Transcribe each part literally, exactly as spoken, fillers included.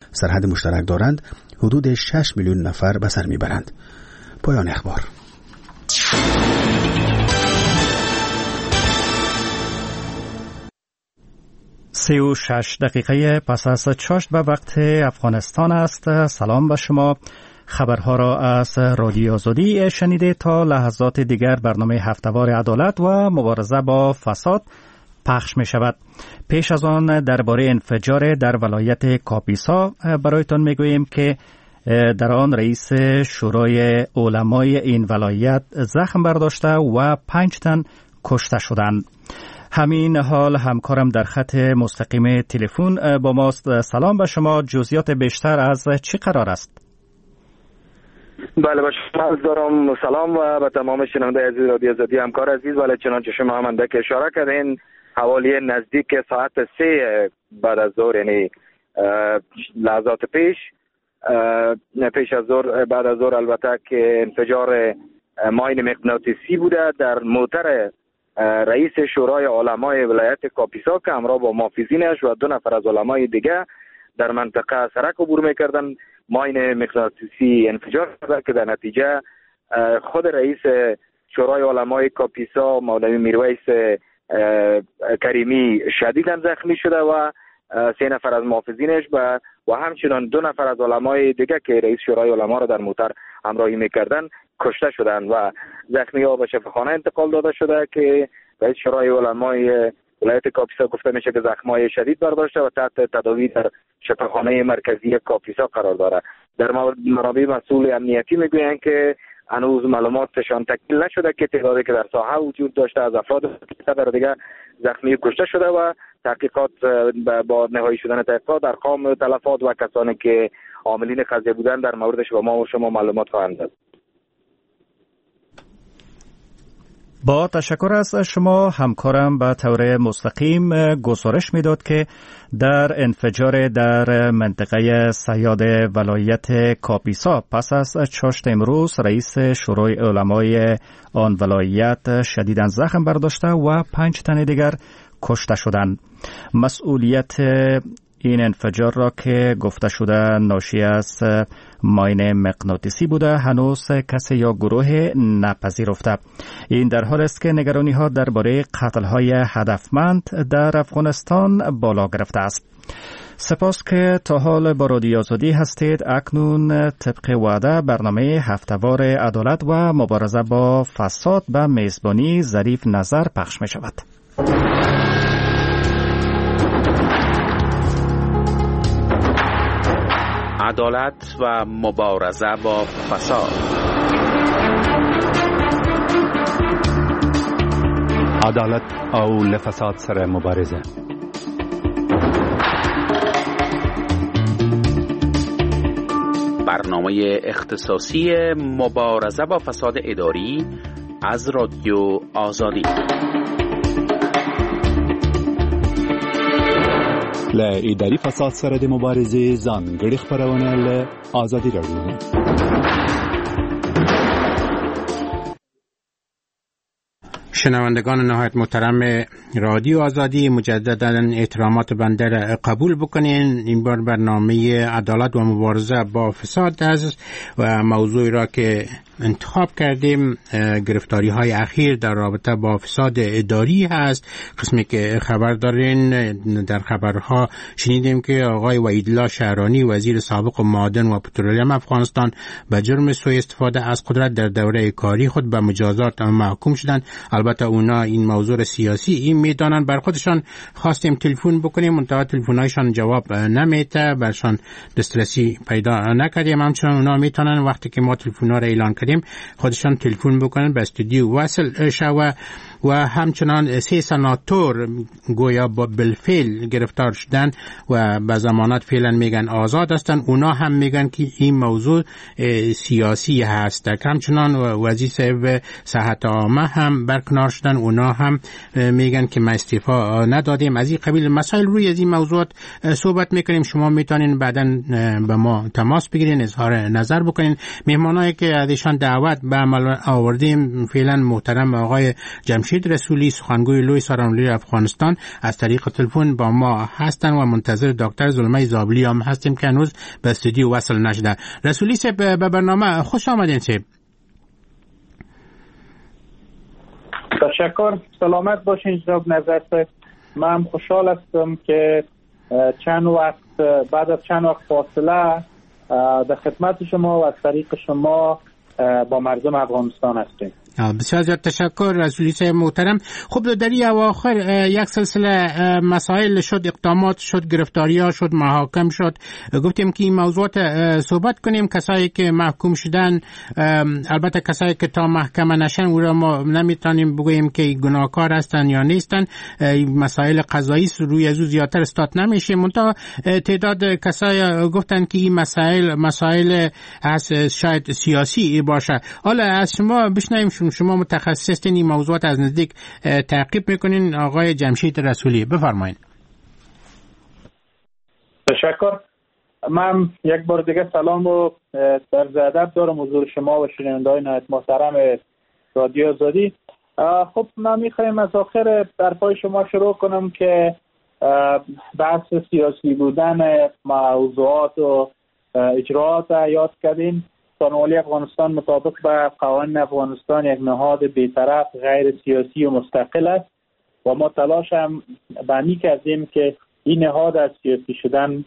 سرحد مشترک دارند، حدود شش میلیون نفر به سر میبرند. پایان اخبار. سی و شش دقیقه پس از چاشت به وقت افغانستان است. سلام به شما. خبرها را از رادیو آزادی شنیده. تا لحظات دیگر برنامه هفته‌وار عدالت و مبارزه با فساد پخش می شود. پیش از آن درباره انفجار در ولایت کاپیسا برایتان می گوییم که در آن رئیس شورای علمای این ولایت زخم برداشته و پنج تن کشته شدند. همین حال همکارم در خط مستقیم تلفن با ماست. سلام به شما. جزئیات بیشتر از چی قرار است؟ بله به شما عرض دارم سلام و به تمام شنونده عزیز رادیو آزادی. همکار عزیز، بله چنانچه شما هم اندک اشاره کردین، حوالی نزدیک ساعت سه بعد از ظهر، یعنی لحظات پیش پیش از ظهر بعد از ظهر البته که انفجار ماین مغناطیسی بوده در موتر رئیس شورای علمای ولایت کاپیسا که همراه با محافظینش و دو نفر از علمای دیگه در منطقه سرک عبور میکردن. ماین مغناطیسی انفجار کرد که در نتیجه خود رئیس شورای علمای کاپیسا مولوی میرویس کریمی شدیداً زخمی شده و سه نفر از محافظینش و و همچنان دو نفر از علمای دیگه که رئیس شورای علما را در موتر همراهی میکردن کشته شدند و زخمی ها به شفاخانه انتقال داده شده که رئیس شورای علمای ولایت کاپیسا گفته میشه که زخم‌های شدید برداشته و تحت تداوی در شفاخانه مرکزی کاپیسا قرار داره. در منابع مسئول امنیتی میگویند که هنوز معلوماتشان تکمیل نشده که تعدادی که در ساحه وجود داشته از افراد در دیگه زخمی کشته شده و تحقیقات با نهایی شدن تحقیقات ارقام تلفات و کسانی که عاملین قضیه بودن در موردش به ما و شما معلومات خواهند داد. با تشکر از شما. همکارم به طور مستقیم گزارش میداد که در انفجار در منطقه صیاد ولایت کاپیسا پس از چاشت امروز رئیس شورای علمای آن ولایت شدیداً زخم برداشته و پنج تن دیگر کشته شدند. مسئولیت این انفجار را که گفته شده ناشی از ماین مغناطیسی بوده هنوز کسی یا گروه نپذیرفته. این در حال است که نگرانی ها درباره قتل های هدفمند در افغانستان بالا گرفته است. سپاس که تا حال با رادیو آزادی هستید. اکنون طبق وعده برنامه هفته‌وار عدالت و مبارزه با فساد به میزبانی ظریف نظر پخش می شود. عدالت و مبارزه با فساد. عدالت او لفساد سره مبارزه. برنامه اختصاصی مبارزه با فساد اداری از رادیو آزادی. ل اداري فساد سره د مبارزې ځانګړي خبرونه له آزادي راډیو. شنوندگان نهایت محترم رادیو آزادی، مجددا احترامات بنده را قبول بکنین. این بار برنامه عدالت و مبارزه با فساد است و موضوعی را که انتخاب کردیم گرفتاری های اخیر در رابطه با فساد اداری هست. قسمی که خبر دارین در خبرها شنیدیم که آقای وحیدالله شهرانی وزیر سابق معادن و پترولیم افغانستان به جرم سوء استفاده از قدرت در دوره کاری خود به مجازات محکوم شدند. البته اونا این موضوع سیاسی این میدانن. بر خودشان خواستیم تلفن بکنیم، منتها تلفن‌هایشان جواب نمیده، برشان دسترسی پیدا نکردیم. همچنان اونا میتونن وقتی که ما تلفن‌ها را اعلان کردیم خودشان تلفن بکنن به استودیو وصل شوه. و همچنان سه سناتور گویا با بالفعل گرفتار شدن و به ضمانت فعلا میگن آزاد هستن. اونا هم میگن که این موضوع سیاسی هست. همچنان وزیر صاحب صحت عامه هم برکنار شدن. اونا هم میگن که ما استعفا ندادیم. از این قبیل مسائل روی از این موضوعات صحبت میکنیم. شما میتونین بعداً به ما تماس بگیرین، اظهار نظر بکنین. مهمانایی که ازشان دعوت به عمل آوردیم فعلا محترم آقای جمشید جمشید رسولی سخنگوی لوی سارانولی افغانستان از طریق تلفن با ما هستن و منتظر دکتر زلمه زابلی هم هستیم که هنوز به استودیو وصل نشده. رسولی صاحب به برنامه خوش آمدین صاحب. تشکر. سلامت باشین جناب نظر صاحب. من خوشحال هستم که چند وقت بعد از چند وقت فاصله در خدمت شما و از طریق شما با مردم افغانستان هستیم. بسیار زیاد تشکر رسولی صاحب محترم. خب در این اواخر یک سلسله مسائل شد، اقدامات شد، گرفتاری ها شد، محاکم شد. گفتیم که این موضوعات صحبت کنیم. کسایی که محکوم شدن، البته کسایی که تا محکمه نشن او را ما نمیتونیم بگوییم که گناهکار هستن یا نیستن. مسائل قضایی روی ازو زیادتر استاد نمیشه. منتها تعداد کسایی گفتن که این مسائل مسائل از شاید سیاسی باشه. حالا از شما بشنویم، شما متخصص هستین این موضوعات از نزدیک تعقیب میکنین. آقای جمشید رسولی بفرمایید. تشکر. من یک بار دیگه سلام و عرض ادب دارم حضور شما و شنونده‌های نهایت محترم رادیو آزادی. خب من میخوایم از آخر حرفای شما شروع کنم که بحث سیاسی بودن موضوعات و اجراعات یاد کردیم. سارانولی افغانستان مطابق به قوانین افغانستان یک نهاد بی‌طرف غیر سیاسی و مستقل است و ما تلاش هم به این کردیم که این نهاد از سیاسی شدن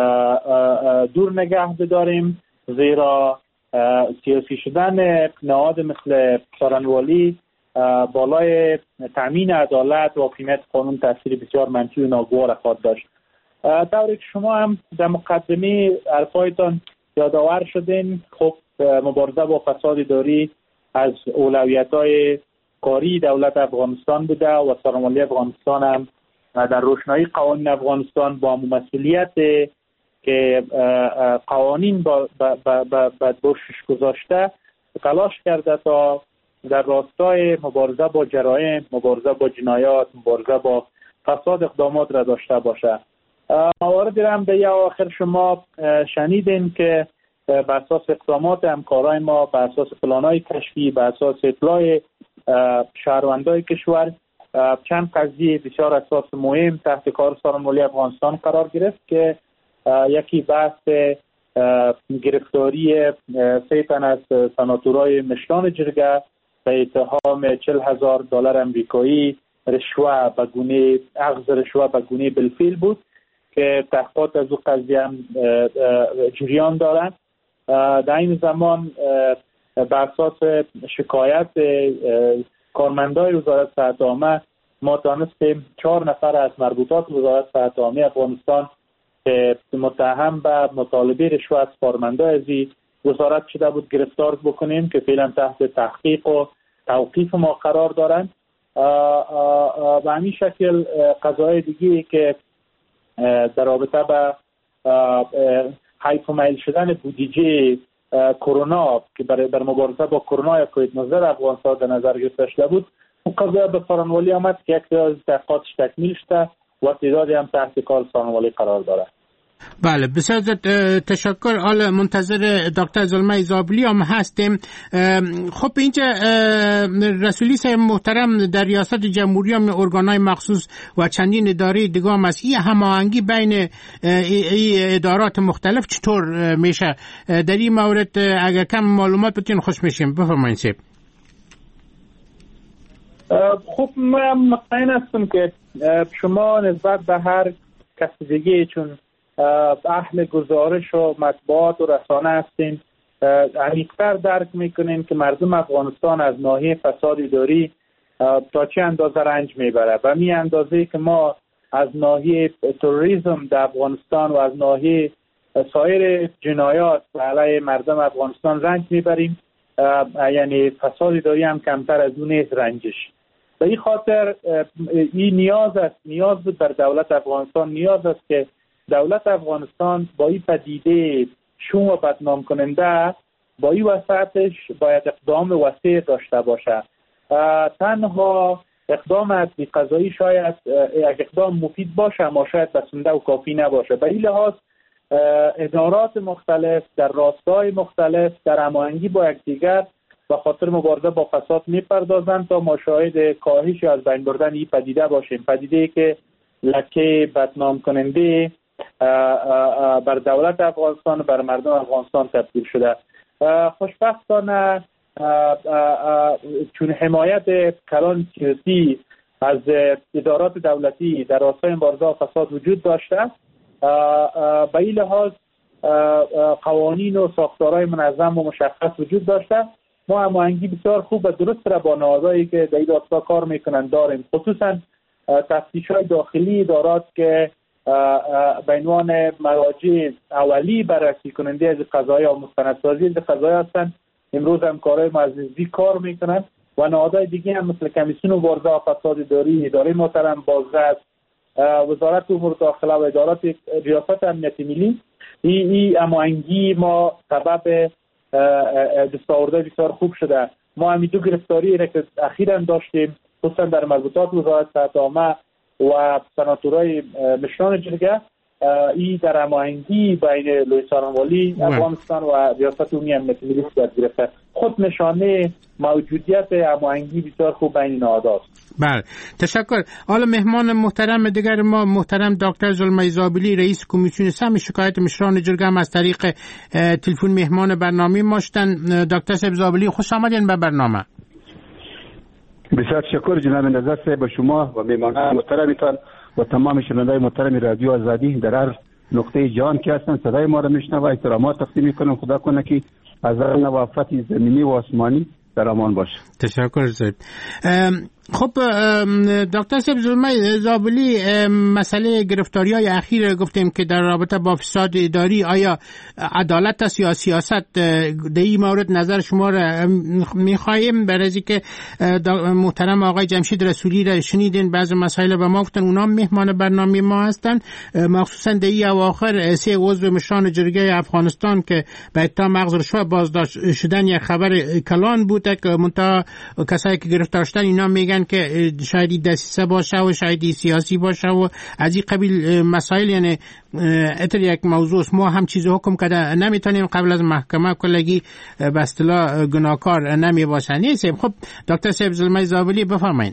دور نگه بداریم، زیرا سیاسی شدن نهاد مثل سارانولی بالای تامین عدالت و حاکمیت قانون تاثیر بسیار منفی و ناگوار خواهد داشت. طوری که شما هم در مقدمه حرفایتان یادآور شدین، خب مبارزه با فساد اداری از اولویت‌های کاری دولت افغانستان بوده و سارانولی افغانستان هم در روشنایی قوانین افغانستان با مسئولیت که قوانین با باشش گذاشته تلاش کرده تا در راستای مبارزه با جرایم، مبارزه با جنایات، مبارزه با فساد اقدامات را داشته باشه. مواردی را هم به یا آخر شما شنیدین که بر اساس اقدامات همکارای ما، بر اساس پلان‌های کشفی، بر اساس اطلاع شهروندای کشور چند قضیه بسیار اساس مهم تحت کار سارانولی افغانستان قرار گرفت که یکی بحث گرفتاری سه تن از سناتورای مشران جرگه به اتهام چهل هزار دلار امریکایی رشوه به گونه اخذ رشوه به گونه بالفعل بود که تحقیقات از او قضیه هم جریان دارند. در این زمان بر اساس شکایت کارمندای وزارت صحت عامه ما تانستیم چهار نفر از مربوطات وزارت صحت عامه افغانستان که متهم به مطالبه رشوه از کارمندای ازی وزارت شده بود گرفتار بکنیم که فعلا تحت تحقیق و توقیف ما قرار دارند. به همین شکل قضایای دیگه که در رابطه با حیف و میل شدن بودجه کرونا که برای بر مبارزه با کرونا یا کووید نوزده در افغانستان در نظر گرفته شده بود، اون قضیه به سارانولی آمد که یک تعداد تحقیقاتش تکمیل شده و تعدادی هم تحت کار سارانولی قرار داره. بله بسیار تشکر. حالا منتظر دکتر زلمه زابلی هم هستیم. خب اینجا رسولی صاحب محترم در ریاست جمهوری هم ارگانهای مخصوص و چندین اداره دیگه هم هست. این هماهنگی بین ای ادارات مختلف چطور میشه؟ در این مورد اگر کم معلومات بتین خوش میشیم. بفرمایید صاحب. خب من مطمئن هستم که شما نسبت به هر کس دیگه چون اهل گزارش و مطبوعات و رسانه هستین عمیق‌تر درک میکنین که مردم افغانستان از ناحیه فساد اداری تا چه اندازه رنج میبره و می اندازه که ما از ناحیه تروریسم در افغانستان و از ناحیه سایر جنایات علیه مردم افغانستان رنج میبریم، یعنی فساد اداری هم کمتر از اون نیست رنجش. به این خاطر این نیاز است نیاز بود در دولت افغانستان نیاز است که دولت افغانستان با این پدیده شوم و بدنام کننده با این وسعتش باید اقدام وسیع داشته باشه. تنها اقدام عدلی قضایی شاید یک اقدام مفید باشه اما شاید بسنده و کافی نباشه. به این لحاظ ادارات مختلف در راستای مختلف در هماهنگی با یکدیگر به خاطر مبارزه با فساد میپردازند تا ما شاهد کاهش از بین بردن این پدیده باشیم. پدیده‌ای که لکه بدنام کننده بر دولت افغانستان و بر مردم افغانستان تبدیل شده. خوشبختانه چون حمایت کلان سیاسی از ادارات دولتی در راستای مبارزه با فساد وجود داشته، به این لحاظ قوانین و ساختارهای منظم و مشخص وجود داشته. ما هماهنگی بسیار خوب و درست را با نهادهایی که در این راستا کار میکنند داریم، خصوصا تفتیش‌های داخلی ادارات که به عنوان مراجع اولی بررسی کننده از قضایا و مستندسازی از قضایا هستند. امروز هم کارهای مزیدی کار میکنند و نهادهای دیگه هم مثل کمیسیون مبارزه با فساد اداری، اداره محترم بازرس، وزارت امور داخله و ادارات ریاست امنیت ملی، این ای هماهنگی ما سبب دستاوردهای بسیار خوب شده. ما همین دو گرفتاری را که اخیراً داشتیم، خصوصا در مربوطات وزارت صحت عامه و سناتورای مشران جرگه، این در هماهنگی بین لوی سارنوالی افغانستان و ریاست عمومی امنیت ملی صورت گرفته. خود نشانه موجودیت هماهنگی بسیار خوب بین نهادهاست. بله، تشکر. حالا مهمان محترم دیگر ما محترم دکتر زلمه زابلی، رئیس کمیسیون سهم شکایت مشران جرگه هم از طریق تلفن مهمان برنامه ما شدن. دکتر صاحب زابلی، خوش آمدین به برنامه. بسیار تشکر جناب نظر صاحب، به شما و مهمانان محترمتان و تمام شنوندگان محترم رادیو آزادی در هر نقطه جهان که هستند صدای ما را میشنوند و احترامات تقدیم میکنم. خدا کنه که از هر نوع آفت زمینی و آسمانی در امان باشه. تشکر صاحب. خب دکتر صاحب زلمه زابلی، مسئله گرفتاری‌های اخیر گفتیم که در رابطه با فساد اداری، آیا عدالت است یا سیاست؟ در این مورد نظر شما را می‌خوایم. برای اینکه محترم آقای جمشید رسولی را شنیدین، بعضی مسائل به ما گفتن، اونا مهمان برنامه ما هستن، مخصوصا در این اواخر سه عضو مشران جرگه افغانستان که به اتهام مغز رشوه بازداشت شدن یک خبر کلان بوده که منتها کسایی که گرفتار شدن اینا میگن که شاید دسیسه باشه و شاید سیاسی باشه و از این قبیل مسائل. یعنی اتر یک موضوع ما هم چیز حکم کرده نمیتونیم قبل از محکمه کلگی به اصطلاح گناهکار نمی باشن. نیست. خب دکتر صاحب زلمه زابلی بفرمایید.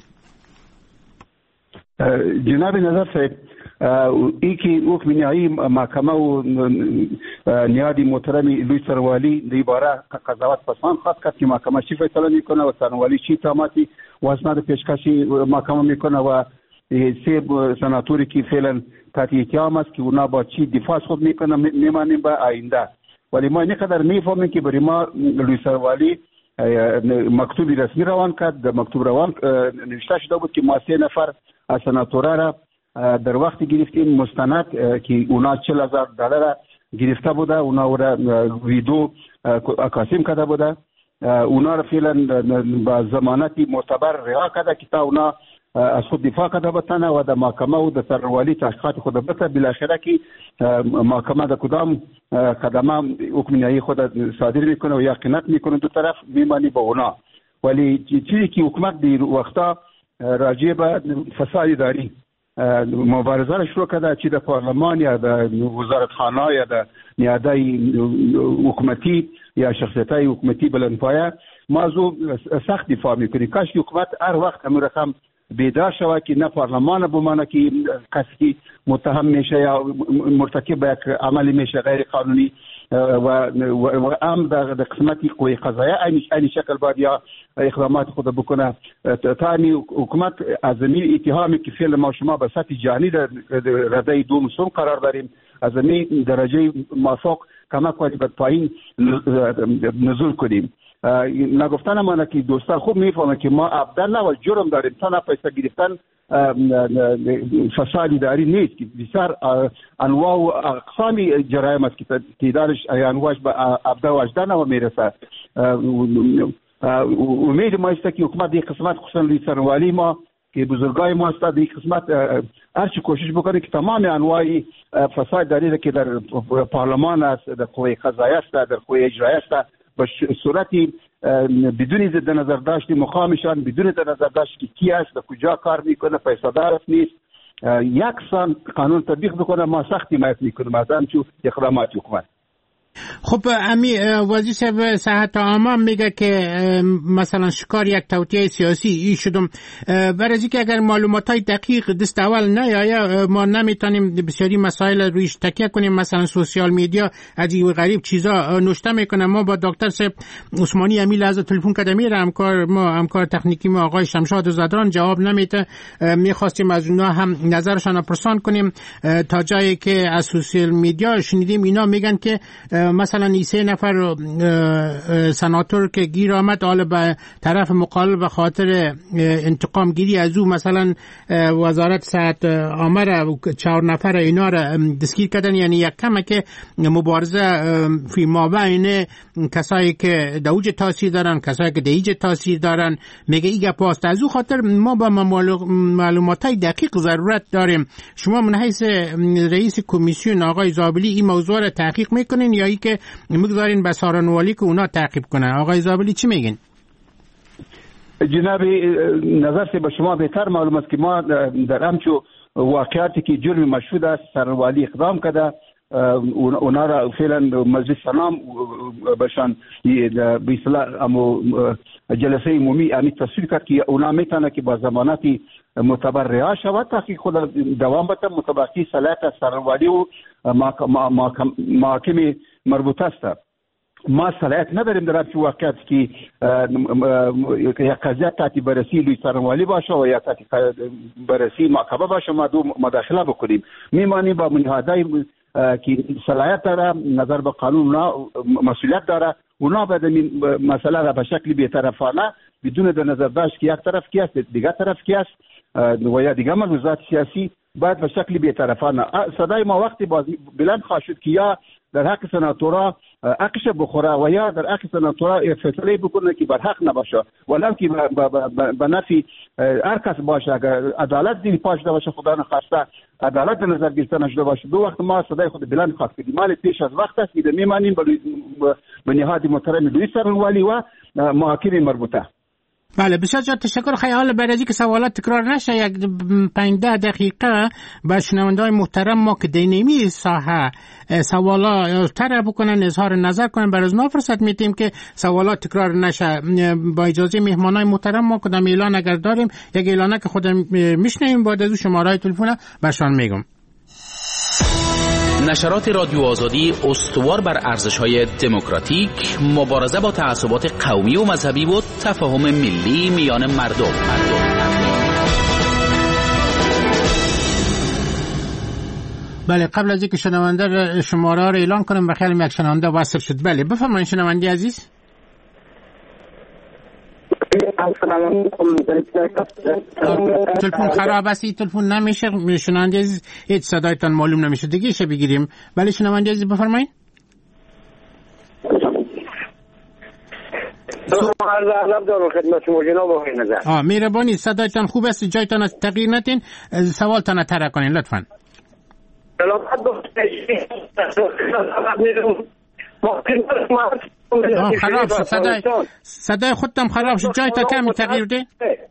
جناب نظر صاحب، ای که حکم نهایی محکمه و نیادی محترم لوی سارنوالی در باره قضاوت پسند خواست کرد که محکمه چی فیصله میکنه و سارنوالی چی اتهاماتی و اسناد پیشکشی محکمه میکنه و سه سناتوری که فعلا تحت اتهام است که اونا با چی دفاع خود میکنه میمانیم به آینده. ولی ما اینقدر میفهمیم که برای ما لوی سارنوالی مکتوبی رسمی روان کرد. در مکتوب روان نوشته شده بود که ما سه نفر از سناتورا را در وقت گرفتیم مستند که اونا چهل هزار دلار گرفته بوده، اونا را ویدو اکاسیم کرده بوده، اونا را فعلا با ضمانتی معتبر رها کرده که تا اونا از خود دفاع کرده بتنه و در محکمه و در سارنوالی تحقیقات خود بته. بالاخره که محکمه در کدام قدمه حکم نهایی خود صادر میکنه و یقینت میکنه دو طرف میمانی با اونا. ولی چیزی که حکومت در وقتا راجع به فساد اداری مبارزه را شروع کرده، چی در پارلمان یا در وزارتخانه یا در نیادهای حکومتی یا شخصیت‌های حکومتی بلندپایه، ما از او سخت دفاع میکنیم. کاش که حکومت هر وقت همون رقم بیدار شود که نه پارلمان بمانه که کسی متهم میشه یا مرتکب به یک عملی میشه غیر قانونی و هم در قسمتی قوی قضاییه این شکل باید یا اقدامات خود بکنه. تانی حکومت از این اتهامی که فعل ما شما به سطح جهانی در رده دو مسلم قرار داریم، از این درجه موافق کمک کنیم به پایین نزول کنیم. نگفتن ما که دوستان خوب میفهمن که ما ابدال و جرم داریم، تا پیسه گرفتن فساد اداری نیست که بسیار انواع و اقسام جرایم است که تعدادش انواعش به ابدال و اجدان و میرسه. امید ما است که حکومت این قسمت خصوصا لوی سارنوالی ما که بزرگای ما است در این قسمت هرچی کوشش بکنه که تمام انواع فساد اداری که در پارلمان است، در قوه قضاییه است، در قوه اجراییه است، به صورتی بدون ضد نظر داشتی مقامشان، بدون ضد نظر داشت که کی است، کجا کار میکنه، پیسه‌دار است نیست، یک سان قانون تطبیق بکنه، ما سخت حمایت میکنیم از همچون اقدامات حکومت. خب امی وزیر صاحب صحت عامه میگه که مثلا شکار یک توطئه سیاسی ای شدم، برای اینکه اگر معلومات های دقیق دست اول نیاید ما نمیتونیم بسیاری مسائل رویش تکیه کنیم. مثلا سوشیال میدیا عجیب و غریب چیزا نوشته میکنه. ما با دکتر صاحب عثمانی امی لحظه تلفن کرده میره، همکار ما همکار تکنیکی ما آقای شمشاد زدران جواب نمیده. میخواستیم از اونا هم نظرشان پرسان کنیم تا جایی که از سوشیال میدیا شنیدیم اینا میگن که مثلا این سه نفر سناتور که گیر آمد حالا به طرف مقابل به خاطر انتقام گیری از او مثلا وزارت صحت عامه را چهار نفر اینا را دستگیر کردن. یعنی یک کمه که مبارزه فی مابین کسایی که دوج تاثیر دارن کسایی که دیج تاثیر دارن میگه ایگه پاست. از او خاطر ما با معلومات های دقیق ضرورت داریم. شما من حیث رئیس کمیسیون آقای زابلی این موضوع را تحقیق میکنین یا ای که میگذارین به سارنوالی که اونا تعقیب کنن؟ آقای زابلی چی میگین؟ جناب نظر سے به شما بهتر معلوم است که ما در همچو واقعاتی که جرم مشهود است سارنوالی اقدام کرده، اونا را فعلا مجلس سلام بشان به اصطلاح امو جلسه عمومی امی تصویر کرد که اونا میتونه که با ضمانتی معتبر رها شود تحقیق خود دوام بده مطابقی صلاحیت سارنوالی و محاکم مربوطه است. ما صلاحیت نداریم در همچون واقعیت که یک قضیه تحت بررسی لوی سارنوالی باشه و یا تحت بررسی محکمه باشه ما دو مداخله بکنیم. میمانیم با نهادهای که صلاحیت داره نظر به قانون اونا مسئولیت داره، اونا باید این مسئله را به شکل بی‌طرفانه بدون در نظر داشت که یک طرف کی است دیگر طرف کی است و یا دیگر ملحوظات سیاسی باید به شکل بی‌طرفانه. صدای ما وقتی بازی بلند خواهد شد که یا در حق سناتورا حقش بخوره و یا در حق سناتورا فیصله بکنه که بر حق نباشه ولو که به نفی هر کس باشه. اگر عدالت زیر پا شده باشه خدا نخواسته عدالت به نظر گرفته نشده باشه دو وقت ما صدای خود بلند خواهد کردیم. مال پیش از وقت است که میمانیم به نهاد محترم لوی سارنوالی و محاکم مربوطه. بله بسیار جا تشکر. خیال برای که سوالات تکرار نشه یک پنجده دقیقه به شنونده‌های محترم ما که دینمی ساحه سوالا طرح بکنن اظهار نظر کنن برای از فرصت میتیم که سوالات تکرار نشه. با اجازه مهمانای محترم ما کدام اعلان اگر داریم یک اعلانه که خودم میشنویم بعد از شماره تلفن برشان میگم. نشرات رادیو آزادی استوار بر ارزش‌های دموکراتیک، مبارزه با تعصبات قومی و مذهبی و تفاهم ملی میان مردم. بله قبل از اینکه شنونده شماره را اعلان کنم بخیال یک شنونده وصل شد. بله بفرمایید شنونده عزیز. تلفن خراب است، تلفن نمیشه شنونده عزیز هیچ صدایتان معلوم نمیشه دیگه شه بگیریم. ولی شنونده عزیز بفرمایید. عرض ادب دارم خدمت شما جناب آقای نظر. آ مهربانی صدایتان خوب است، جایتان از تغییر ندین، سوالتان طرح کنین لطفاً. سلامت باشید. خراب شد صدای صدای خودتم خراب شد، جای تا کمی تغییر ده.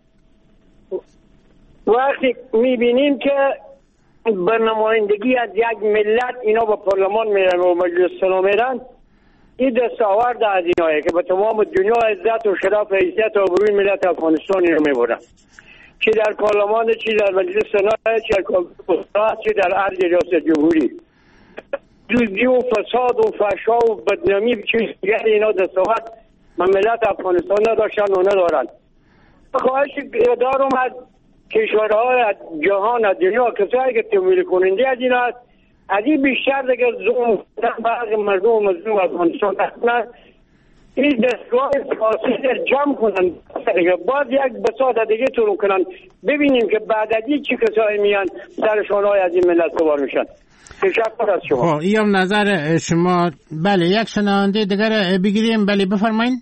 وقتی میبینیم که به نمایندگی از یک ملت اینا به پارلمان میرن و مجلس سنا میرن، این دستاورد از اینایه که به تمام دنیا عزت و شرف و حیثیت و آبروی ملت افغانستان اینو میبرن، چی در پارلمان چی در مجلس سنا چی در کانگرس چی در عرض ریاست جمهوری. دوزی و فساد و فحشا و بدنامی چیزگر اینا دستاورد ملت افغانستان نداشتن و ندارن. خواهش دارم از کشورهای جهان از دنیا کسایی که تمویل کننده از این هست از این بیشتر دیگه ظلم کردن بعض مردم و مظلوم افغانستان نکنن، این دستگاه سیاسی جمع کنن باز یک بساط دیگه تورم کنن ببینیم که بعد از این چی کسایی میان سرشان های از این ملت سوار میشن. تشکر از شما. خب این نظر شما. بله یک شنونده دیگر بگیریم. بله بفرمایید.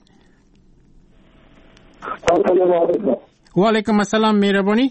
و علیکم السلام مهربانی.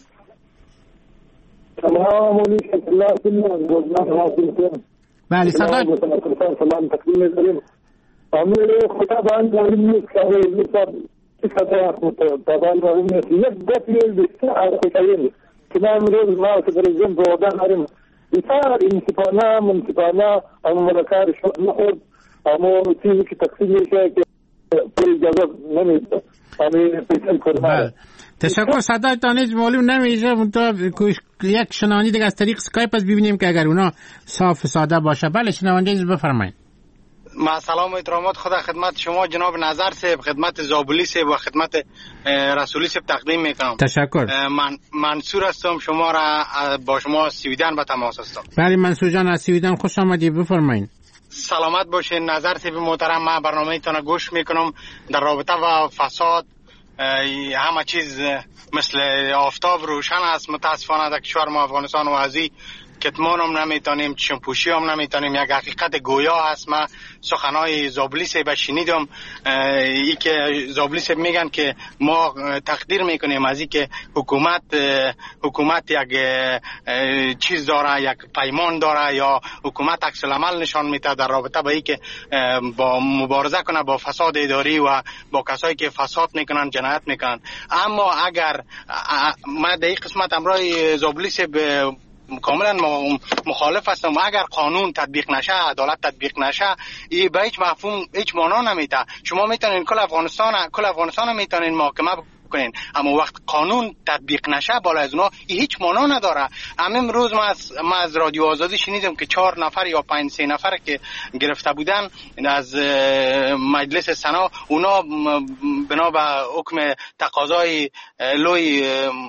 بله صدا سلام تقدیم می‌کنیم. امیر خدا باندې نیست کوي چې صدا طبعا باندې یک دفعه بیشتر کوي چې ما امروز ما چې پرېږدم په ودا هرم بیشتر انصفانه منصفانه او ملکار شو نخود اما چیزی که تقسیم میشه که پول اجازه نمیده. همین پیسل کنه. تشکر. صدای تانیز معلوم نمیشه. منتها یک شنوندی دیگه از طریق اسکایپ از ببینیم که اگر اونا صاف ساده باشه. بله شنونده بفرمایید. ما سلام و احترامات خدا خدمت شما جناب نظر صاحب، خدمت زابلی صاحب و خدمت رسولی صاحب تقدیم میکنم. تشکر. من منصور هستم، شما را با شما سویدن به تماس هستم. بله منصور جان از سویدن خوش آمدید، بفرمایید. سلامت باشین. نظر صاحب محترم، ما برنامه تان گوش میکنم در رابطه و فساد. همه چیز مثل آفتاب روشن است. متاسفانه در کشور ما افغانستان و ازی کتمان هم نمیتونیم، چشمپوشی هم نمیتونیم. یک حقیقت گویا هست. من سخنهای زابلی صاحب شنیدم، ای که زابلی صاحب میگن که ما تقدیر میکنیم از ای که حکومت حکومت یک چیز داره، یک پیمان داره، یا حکومت عکس العمل نشان میده در رابطه با ای که با مبارزه کنه با فساد اداری و با کسایی که فساد میکنن، جنایت میکنن. اما اگر ما در این قسمت امرای زابلی صاحب کاملا مخالف هستم. اگر قانون تطبیق نشه، عدالت تطبیق نشه، این به هیچ مفهوم هیچ معنا نمیده. شما میتونین کل افغانستان کل افغانستان میتونین محاکمه کنین، اما وقت قانون تطبیق نشه بالا از اونها هیچ معنا نداره. همین روز ما از ما از رادیو آزادی شنیدم که چهار نفر یا پنج سه نفر که گرفته بودن از مجلس سنا، اونا بنا به حکم تقاضای لوی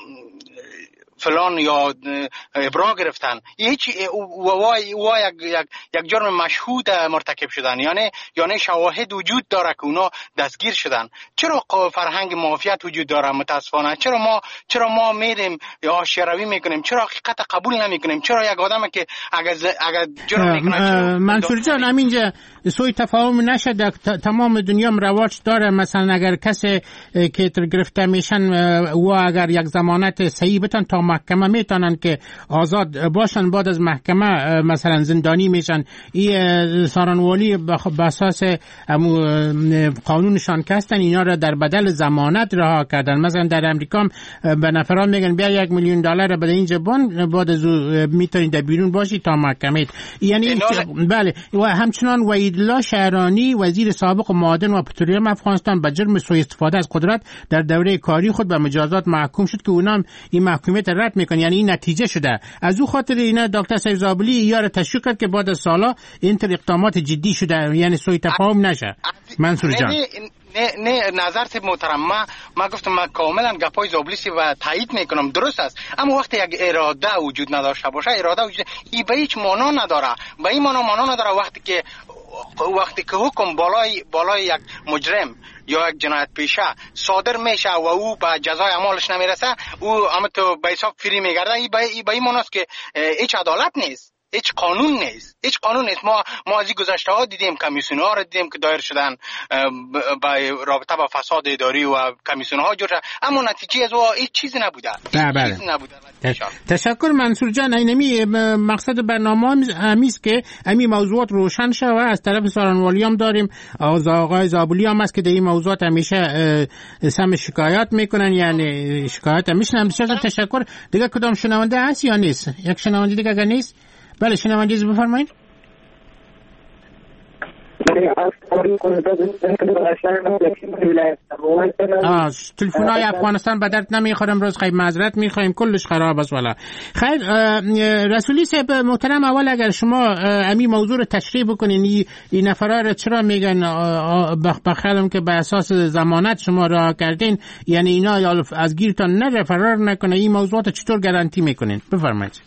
فلان یا ابرا گرفتن. هیچ و وای و یک یک یک جرم مشهود مرتکب شدن، یعنی یعنی شواهد وجود داره که اونا دستگیر شدن. چرا فرهنگ معافیت وجود داره؟ متاسفانه چرا ما چرا ما میریم یا شروی میکنیم؟ چرا حقیقت قبول نمیکنیم؟ چرا یک آدم که اگر اگر جرم میکنه؟ منصور جان همینجا سوی تفاهم نشه. در تمام دنیا رواج داره. مثلا اگر کسی که گرفته میشن و اگر یک ضمانت صحیح بتن تا محکمه میتونن که آزاد باشن، بعد از محکمه مثلا زندانی میشن. این سارنوالی به اساس قانونشان که هستن اینا را در بدل ضمانت رها کردن. مثلا در امریکا به نفران میگن بیا یک میلیون دلار بده اینجا بان، بعد از میتونید در بیرون باشی تا محکمه. یعنی بله. و همچنان وحیدالله شهرانی وزیر سابق معادن و پترولیوم افغانستان به جرم سوء استفاده از قدرت در دوره کاری خود به مجازات محکوم شد که اونم این محکومیت رد میکنه. یعنی این نتیجه شده. از او خاطر اینا دکتر سیف زابلی یار تشویق کرد که بعد از سالا این تر اقدامات جدی شده، یعنی سوء تفاهم نشه. منصور جان نه نه نظر صاحب محترم، ما ما گفتم ما کاملا گپای زابلیسی و تایید میکنم، درست است. اما وقتی یک اراده وجود نداشته باشه، اراده وجود این به هیچ معنا نداره. به این معنا معنا نداره وقتی که وقتی که حکم بالای بالای یک مجرم یا یک جنایت پیشه صادر میشه و او به جزای اعمالش نمیرسه، او اما تو به حساب فری میگرده. این به این معناست که هیچ عدالت نیست، هیچ قانون نیست، هیچ قانون نیست. ما ما از این گذشته ها دیدیم، کمیسیون ها رو دیدیم که دایر شدن به رابطه با فساد اداری و کمیسیون ها جور، اما نتیجه از او هیچ چیزی نبوده. بله. چیزی نبوده. تشکر منصور جان. اینمی مقصد برنامه همیست که امی موضوعات روشن شه و از طرف سارنوالی هم داریم از آقای زابلی هم است که در این موضوعات همیشه سم شکایت میکنن، یعنی شکایت میشنن. بسیار تشکر. دیگه کدام شنونده هست یا نیست؟ یک شنونده دیگه اگر نیست، بله شنونده از بفرمایید. آه تلفن‌های افغانستان به درد نمیخورم، روز خیلی معذرت میخوایم، کلش خراب است. والا خیر رسولی صاحب محترم، اول اگر شما امی موضوع رو تشریح بکنین، این نفرا رو چرا میگن بخیرم که به اساس ضمانت شما را کردین، یعنی اینا از گیرتان نره، فرار نکنه، این موضوعات چطور گارانتی میکنین؟ بفرمایید.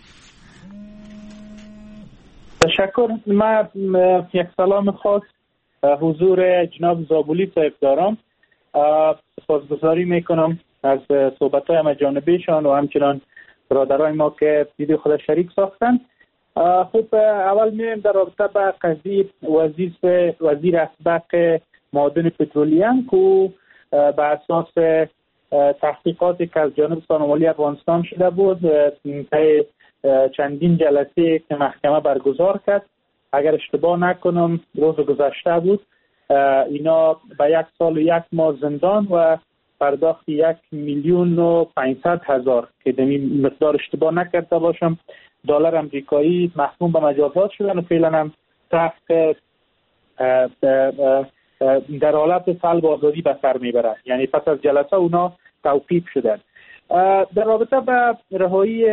تشکر. من یک سلام خاص حضور جناب زابلی صاحب دارم. سپاسگزاری میکنم از صحبت‌های مجانبیشان و همچنان برادرای ما که ویدیو خود شریک ساختن. خب اول میایم در رابطه با قضیه وزیر وزیر اسبق معادن پترولیوم که به اساس تحقیقاتی که از جانب سارنوالی افغانستان شده بود، چندین جلسه که محکمه برگزار کرد، اگر اشتباه نکنم روز گذشته بود، اینا به یک سال و یک ماه زندان و پرداخت یک میلیون و پانصد هزار که دمی مقدار اشتباه نکرده باشم دلار امریکایی محکوم به مجازات شدن و فعلا هم تحت در حالت سلب آزادی به سر میبرند، یعنی پس از جلسه اونا توقیف شدن. در رابطه با رهایی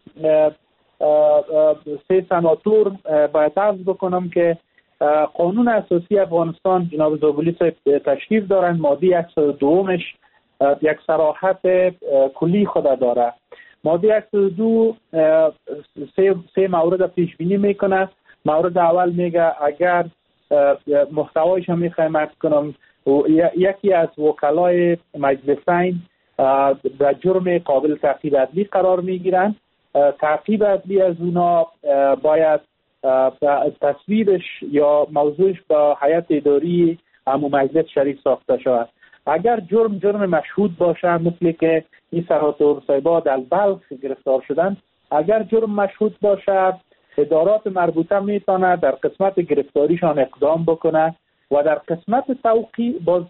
سه سناتور باید عرض بکنم که قانون اساسی افغانستان جناب زغالی صاحب تشریف دارن، ماده صد و دو یک صراحت کلی خود داره. ماده صد و دو سه, سه مورد پیش بینی میکنه. مورد اول میگه اگر محتوایش هم میخوایم عرض کنم، یکی از وکلای مجلسین در جرم قابل تعقیب عدلی قرار میگیرن، تعقیب عدلی از اونا باید تصویبش یا موضوعش با هیئت اداری عموم مجلس شریک ساخته شود. اگر جرم جرم مشهود باشه، مثل که این سناتور صاحبا در بلخ گرفتار شدن، اگر جرم مشهود باشه ادارات مربوطه میتونه در قسمت گرفتاریشان اقدام بکنه و در قسمت توقیع باز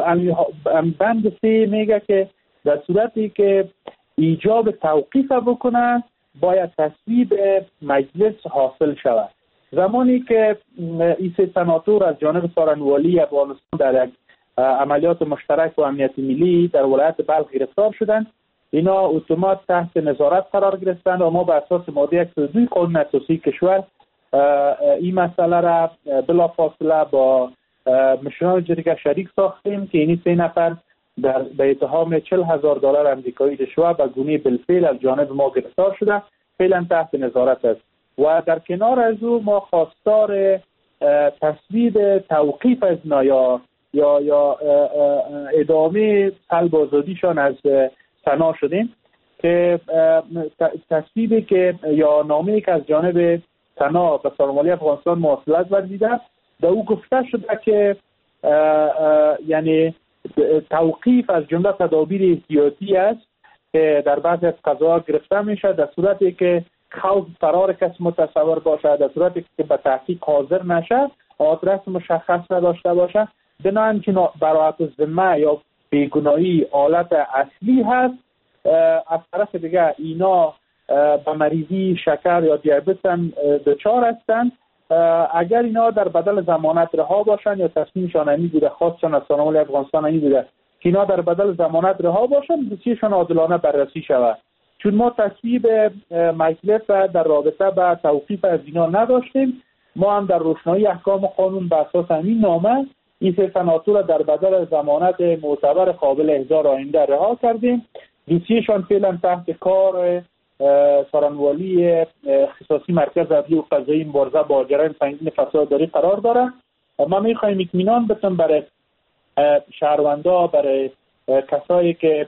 بند سه میگه که در صورتی که ایجاب توقیف بکنه باید تصویب مجلس حاصل شود. زمانی که این سه سناتور از جانب سارنوالی افغانستان در عملیات مشترک و امنیت ملی در ولایت بلخ گرفتار شدند، اینا اتومات تحت نظارت قرار گرفتند و ما به اساس ماده صد و دو قانون اساسی کشور این مسئله را بلافاصله با مشران جرگه شریک ساختیم که این سه نفر در به اتهام چهل هزار دلار امریکایی رشوه به گونه بالفعل از جانب ما گرفتار شده، فعلا تحت نظارت است. و در کنار از او ما خواستار تصویب توقیف از نایا یا یا ادامه سلب آزادیشان از سنا شدیم که تصویبی که یا نامه‌ای که از جانب سنا به سارنوالی افغانستان مواصلت ورزیده، در او گفته شده که یعنی توقیف از جمله تدابیر احتیاطی است که در بعضی از قضاها گرفته میشه در صورتی که خوف فرار کس متصور باشه، در صورتی که به تحقیق حاضر نشه، آدرس مشخص نداشته باشه، بنابراین که براءت الذمه یا بیگناهی حالت اصلی هست. از طرف دیگه اینا به مریضی شکر یا دیابت هم دچار هستند. اگر اینا در بدل ضمانت رها باشن یا تصمیمشان این بوده، خواستشان از سارنوالی افغانستان این بوده که اینا در بدل ضمانت رها باشن، دوسیشان عادلانه بررسی شود. چون ما تصویب مجلس در رابطه با توقیف از اینا نداشتیم، ما هم در روشنایی احکام قانون به اساس همین نامه این سه سناتور در بدل ضمانت معتبر قابل احضار آینده رها کردیم. دوسیشان فعلا تحت کار سارنوالی اختصاصی مرکز عدلی و قضایی مبارزه با جرایم سنگین فساد داری قرار داره. ما میخوایم اطمینان بدیم برای شهروندا، برای کسایی که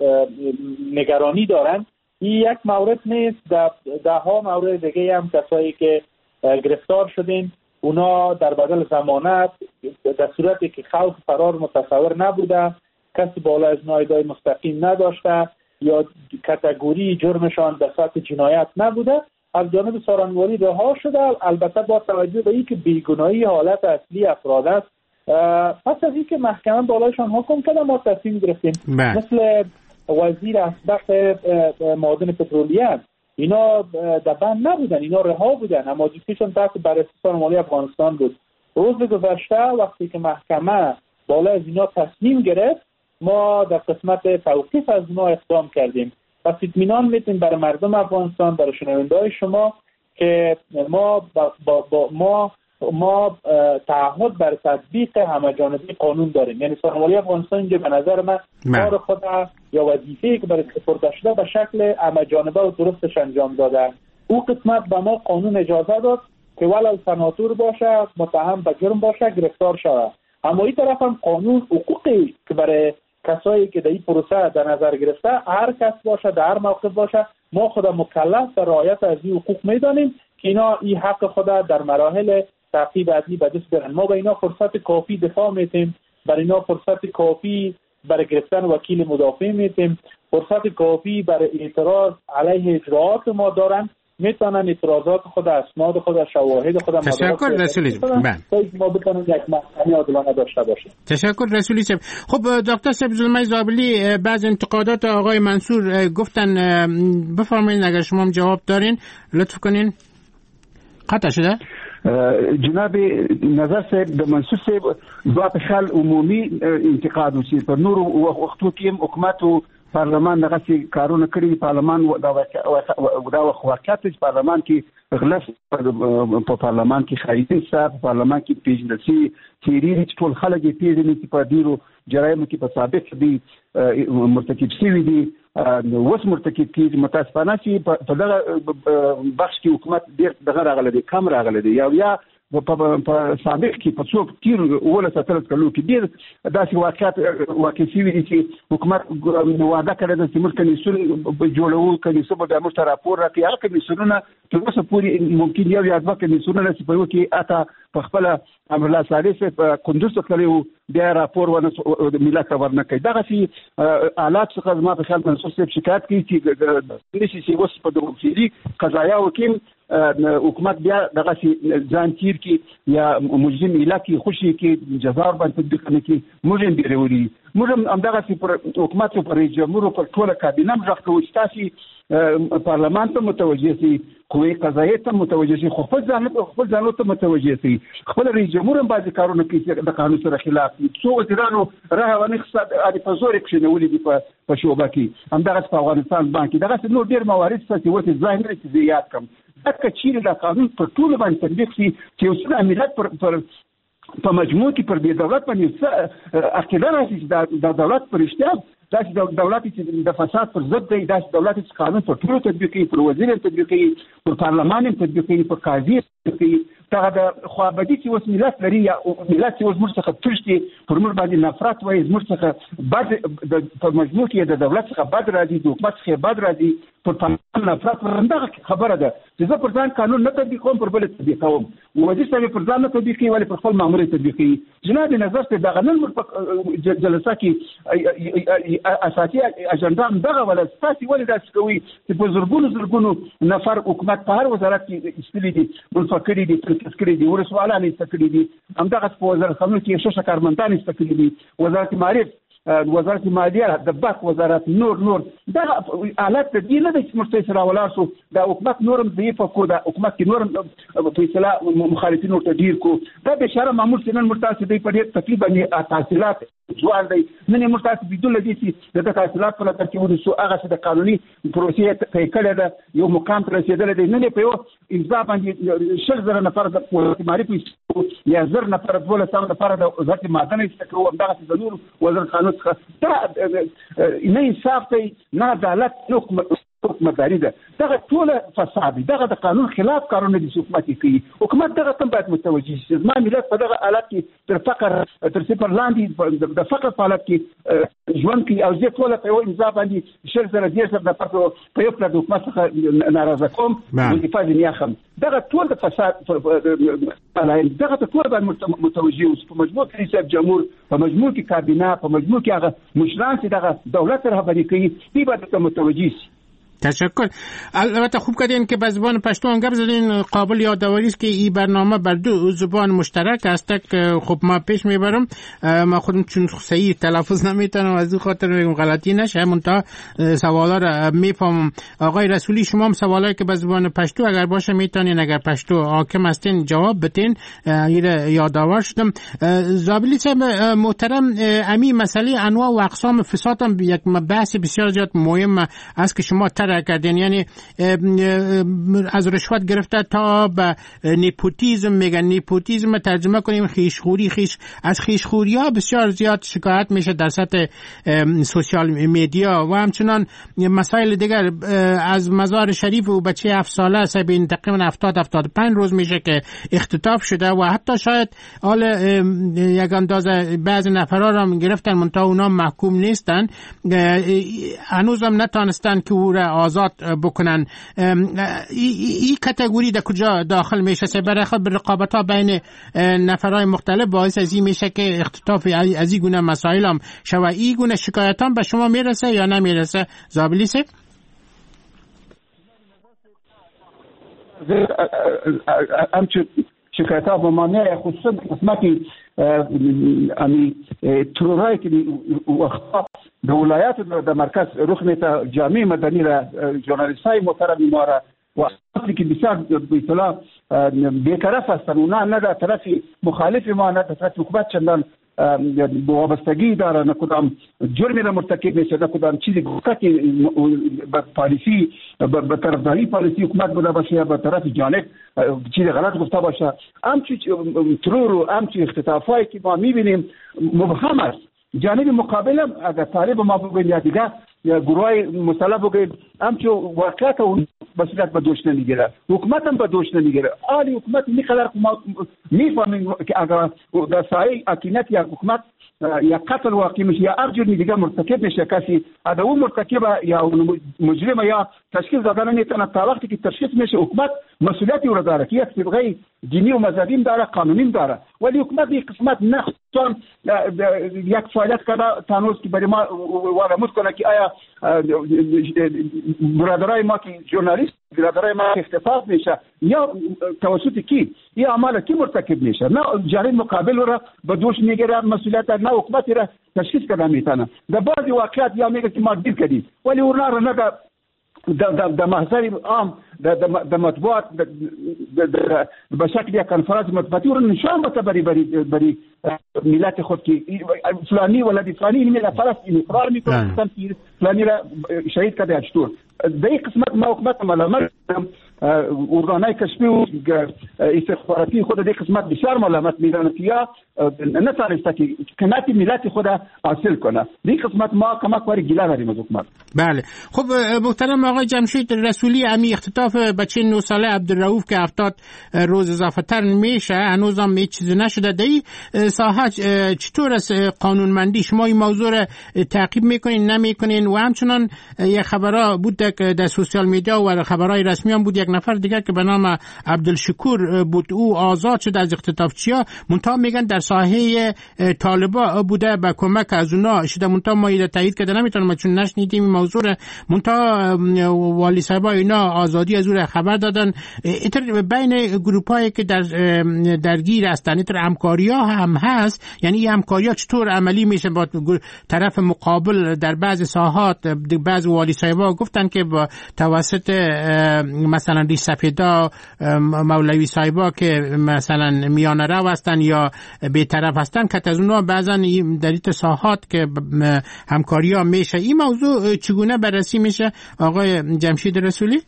نگرانی دارن. این یک مورد نیست، ده, ده ها مورد دیگه هم کسایی که گرفتار شدین اونا در بدل ضمانت در صورتی که خوف فرار متصور نبوده، کسی بالا از نایدای مستقیم نداشته یا کاتگوری جرمشان به سطح جنایت نبوده، از جانب سارنوالی رها شده، البته با توجه به اینکه بیگناهی حالت اصلی افراد است. پس از اینکه محکمه بالایشان حکم کرده ما تصمیم گرفتیم مثل وزیر اسبق معادن پترولیه اینا در بند نبودن، اینا رها بودن، اما دوستیشون تحت بررسی سارنوالی افغانستان بود. روز گذشته وقتی که محکمه بالا از اینا تصمیم گرفت، ما در قسمت توقیف از ما اقدام کردیم. پس اطمینان میتیم برای مردم افغانستان، برای شنونده‌های شما که ما با, با, با ما ما تعهد بر تطبیق همه‌جانبه قانون داریم. یعنی سارنوالی افغانستان اینجا به نظر من کار خود یا وظیفه‌ای که برای سپرده شده به شکل همه‌جانبه و درستش انجام داده. او قسمت به ما قانون اجازه داد که ولو سناتور باشه، متهم به جرم باشه، گرفتار شود. اما این طرف هم قانون حقوقی که برای کسایی که در این پروسه در نظر گرفته، هر کس باشه، در هر موقف باشه، ما خود مکلف به رعایت از این حقوق میدانیم که اینا این حق خود در مراحل تعقیب عدلی به دست بیارن. ما به اینا فرصت کافی دفاع میتیم، برای اینا فرصت کافی برای گرفتن وکیل مدافع میتیم، فرصت کافی برای اعتراض علیه اجراءات ما دارن، میتونن اعتراضات خود، اسناد خود، شواهد خود تشکر رسولی صاحب. ما بتونیم یک محکمه عادلانه داشته باشیم. تشکر رسولی صاحب. خب دکتر صاحب زلمه زابلی، بعض انتقادات آقای منصور گفتن، بفرمایید اگر شما هم جواب دارین لطف کنین. قطع شده؟ جناب نظر صاحب د منصور صاحب دوه خل عمومي انتقاد وشي په نور وختو کې حکومت او پارلمان دغه سي کارونه کړی پارلمان دا دا واقعیت چې پارلمان کې غلط په پارلمان کې خایتین صاحب پارلمان کې پیژندسي چیرې چې ټول خلک یې پیژني چې په ډیرو جرایمو کې په سابق دي مرتکب شوي دي اوس مرتکب کیږي متاسفانه چې په دغه بخش کې حکومت ډیر دغه راغلی دی کم راغلی دی یا یا په سابق کې په څو تیر اوله سترت کلو کې ډیر داسې واقعیت واقع شوي دي چې حکومت وعده کړې ده چې موږ کمیسیون جوړوو کمیسیون به موږ ته راپور راکړي هغه کمیسیونونه تر اوسه پورې ممکن یو یا دوه کمیسیونونه چې په یو کې اته په خپله امرالله صالح صاحب کندوز ته تللی و بیا راپور ونه ملت ته ورنه کوي دغسې آلات څخه زما په خیال منصور صاحب شکایت کوي چې نشي چې اوس په دغه فعلي قضایاو کې حکومت بیا دغه ځان تیر کې یا مجرم علاقې خوشي کې جزا باندې تطبیق نه کې موږ هم بیرولي موږ هم همدغسې پر حکومت او پر رئیس جمهور او پر ټوله کابینه هم غږ کوو چې تاسې پارلمان ته متوجه سئ قوې قضاییې ته متوجه سئ خو خپل ځان خپل ځانو ته متوجه سئ خپل رئیس جمهور هم بعضې کارونه کوي چې د قانون سره خلاف دي څو وزیرانو رایه ونخیسته په زور یې کښېنولي دي په شعبه کې همدغسې په افغانستان بانک کې دغسې نور ډېر موارد شته چې اوس یې ځای نه دی چې زه یاد کړم ځکه چیرې دا قانون پر ټولو باندې تطبیق شي چې یو څه ملت پر پر په مجموع کې پر دې دولت باندې څه عقیده راشي چې دا دولت پر رښتیا داسې دولت چې د فساد پر ضد دی داسې دولت چې قانون پر ټولو تطبیق کوي پر وزیر هم تطبیق کوي پر پارلمان هم تطبیق کوي پر قاضي تطبیق کوي دغه د خوابدي چې اوس ملت لري یا ملت چې اوس موږ څخه تښتي پر موږ باندې نفرت وایي زموږ څخه بد په مجموع کې د دولت څخه بد راځي د حکومت څخه بد راځي پر پارلمان نفرت همدغه خبره ده چې زه پر ځان قانون نه تطبیق کوم پر بل تطبیق کوم وزیر صاحب پر ځان نه تطبیق کوي ولې پر خپل مامور تطبیق کوي جناب نظر صاحب دغه نن جلسه کې اساسي اجنډا هم دغه ولا تاسو ولې داسې کوي چې په زرګونو زرګونو نفر حکومت په هر وزارت کې استلي دي منفکر دي تذکرې دي ورسوالان استکړي دي همدغه په وزارت خانو کې شش کارمندان استکړي دي وزارت معارف وزارت مالیه د بانک وزارت نور نور دا حالت دې نه د مرتضی راولار شو دا حکومت نورم دی په کو دا حکومت کې نورم فیصله مخالفین ورته ډیر کو دا به شرم معمول سنن مرتضی دی په دې تکلیف باندې تحصیلات ځوان دی نن مرتضی بدون لدی چې د تحصیلات په لټه کې ورسو هغه د قانوني پروسې ته کړه دا یو مقام ته رسیدل دی نن په یو امضا باندې شل زره نفر د وزارت معرفت یا زر نفر د ولسمه نفر د وزارت معدن استکرو همدغه د نور وزارت قانون دا نه انصاف دی نه عدالت نه حکومتداري ده دغه ټول فساد دغه د قانون خلاف کارونه دي حکومت کوي حکومت دغه تم باید متوجه شي زما ملت په دغه حالت کې تر فقر تر صفر لاندې د فقر په حالت کې ژوند کوي او زه ټول په یو امضا باندې شل زره دېرش زره د په یو پلان د حکومت څخه ناراضه کوم دفاع نیاخم دغه ټول د فساد دغه ټول باید متوجه اوسو په مجموع کې رئیس جمهور په مجموع کې کابینه په مجموع کې هغه مشران چې دغه دولت رهبری کوي دی باید متوجه شي. تشکر. البته خوب کردین که به زبان پشتو هم گپ زدین قابل یادآوری است که این برنامه بر دو زبان مشترک است که خب ما پیش میبرم ما خودم چون صحیح تلفظ نمیتونم از این خاطر میگم غلطی نشه منتها سوالا را میفهمم. آقای رسولی شما هم سوالایی که به زبان پشتو اگر باشه میتونین اگر پشتو حاکم هستین جواب بدین این یادآور شدم. زابلی صاحب محترم امی مسئله انواع و اقسام فساد هم یک بحث بسیار زیاد مهم است که شما کردین یعنی از رشوت گرفته تا به نیپوتیزم میگن نیپوتیزم ترجمه کنیم خیشخوری خیش از خیشخوری ها بسیار زیاد شکایت میشه در سطح سوشال میدیا و همچنان مسائل دیگر از مزار شریف و بچه هفت ساله سبین تقریبا هفتاد هفتاد و پنج روز میشه که اختطاف شده و حتی شاید حال یک اندازه بعض نفرها را گرفتن منتها اونا محکوم نیستن هنوزم نتانستن که او را آزاد بکنن. این کاتگوری در کجا داخل میشه؟ سه برای خود رقابت ها بین نفرهای مختلف باعث از این میشه که اختطاف از این گونه مسائل هم شوه. این گونه شکایت هم به شما میرسه یا نمیرسه زابلی صاحب؟ همچون شکایت ها به معنی خصوصا قسمتی امی ترورایی که وقتا در ولایات در مرکز رخ میتا جامعه مدنی را ژورنالیست های محترم ما را و اصلی که بسیار به اصطلاح بی‌طرف هستند و نه نه در طرف مخالف ما نه در طرف حکومت چندان وابستگی داره، نه کدام جرمی را مرتکب میشه، نه کدام چیزی که به پالیسی به طرفداری پالیسی حکومت بوده باشه یا به طرف جانب چیز غلط گفته باشه. همچی ترور و همچی اختطافایی که ما میبینیم مبهم است. جانب مقابل هم اگر طالب ما بگوید یا دیگه یا گروه مسلح بگوید همچون واقعیت و مسئولیت به دوش نمیگیره، حکومت هم به دوش نمیگیره. آلی حکومت میقدر ما میفهمیم که اگر در سایه اکینت یا حکومت یا قتل واقع میشه یا هر جرمی دیگه مرتکب میشه کسی، اگر اون مرتکب یا مجرم یا تشخیص دادن نمیتونه تا وقتی که تشخیص میشه حکومت مسئولیتی رو داره که یک طبقه دینی و مذهبی داره، قانونی داره، ولی حکومت یک قسمت نخصان یک فعالیت کرده تنوز که برای ما وارمود کنه که آیا برادرای ما که ژورنالیست برادرای ما اختطاف میشه یا توسط کی یا عمل کی مرتکب میشه، نه جانب مقابل را به دوش میگیره مسئولیت، نه حکومت را تشخیص کرده میتونه. در بعضی واقعیت یا میگه که ما دیر کردیم ولی اونا را نه در محضر عام در مطبوعات به شکل یک کنفرانس مطبوعاتی رو نشان بده بری بری بری ملت خود که فلانی ولدی فلانی این ملت فلسطینی اقرار میکنه که فلانی را شهید کرده چطور. در این قسمت ما حکومت ملامت ارگانهای کشفی و استخباراتی خود در قسمت بسیار ملامت میدانند که یا نتوانسته که کنات ملت خود حاصل کنه. در این قسمت ما کمک کاری گله داریم از حکومت. بله خب محترم آقای جمشید رسولی، امی اختطاف بچه نه ساله عبدالرؤوف که هفتاد روز اضافه تر میشه هنوز هم هیچ چیزی نشده، در این ساحه چطور است قانونمندی؟ شما این موضوع را تعقیب میکنین نمیکنین؟ و همچنان یک خبرها بود در سوشال میدیا و خبرهای رسمی هم بود یک نفر دیگه که به نام عبدالشکور بود، او آزاد شد از اختطافچیا، منتها میگن در ساحه طالبا بوده به کمک از اونا شده، منتها ما این تایید کرده نمیتونم چون نشنیدیم این موضوع، منتها والی صاحبا اینا آزادی از اون خبر دادن. اینطور بین گروپایی که در درگیر هستن اینطور همکاری‌ها هم هست، یعنی این همکاری‌ها چطور عملی میشه با طرف مقابل؟ در بعض ساحات بعض والی صاحبا گفتن که با توسط مثلا ریش سفیدا مولوی صاحبا که مثلا میانه رو هستن یا بی‌طرف هستن که از اونها بعضا در این ساحات که همکاری‌ها میشه. این موضوع چگونه بررسی میشه آقای جمشید رسولی؟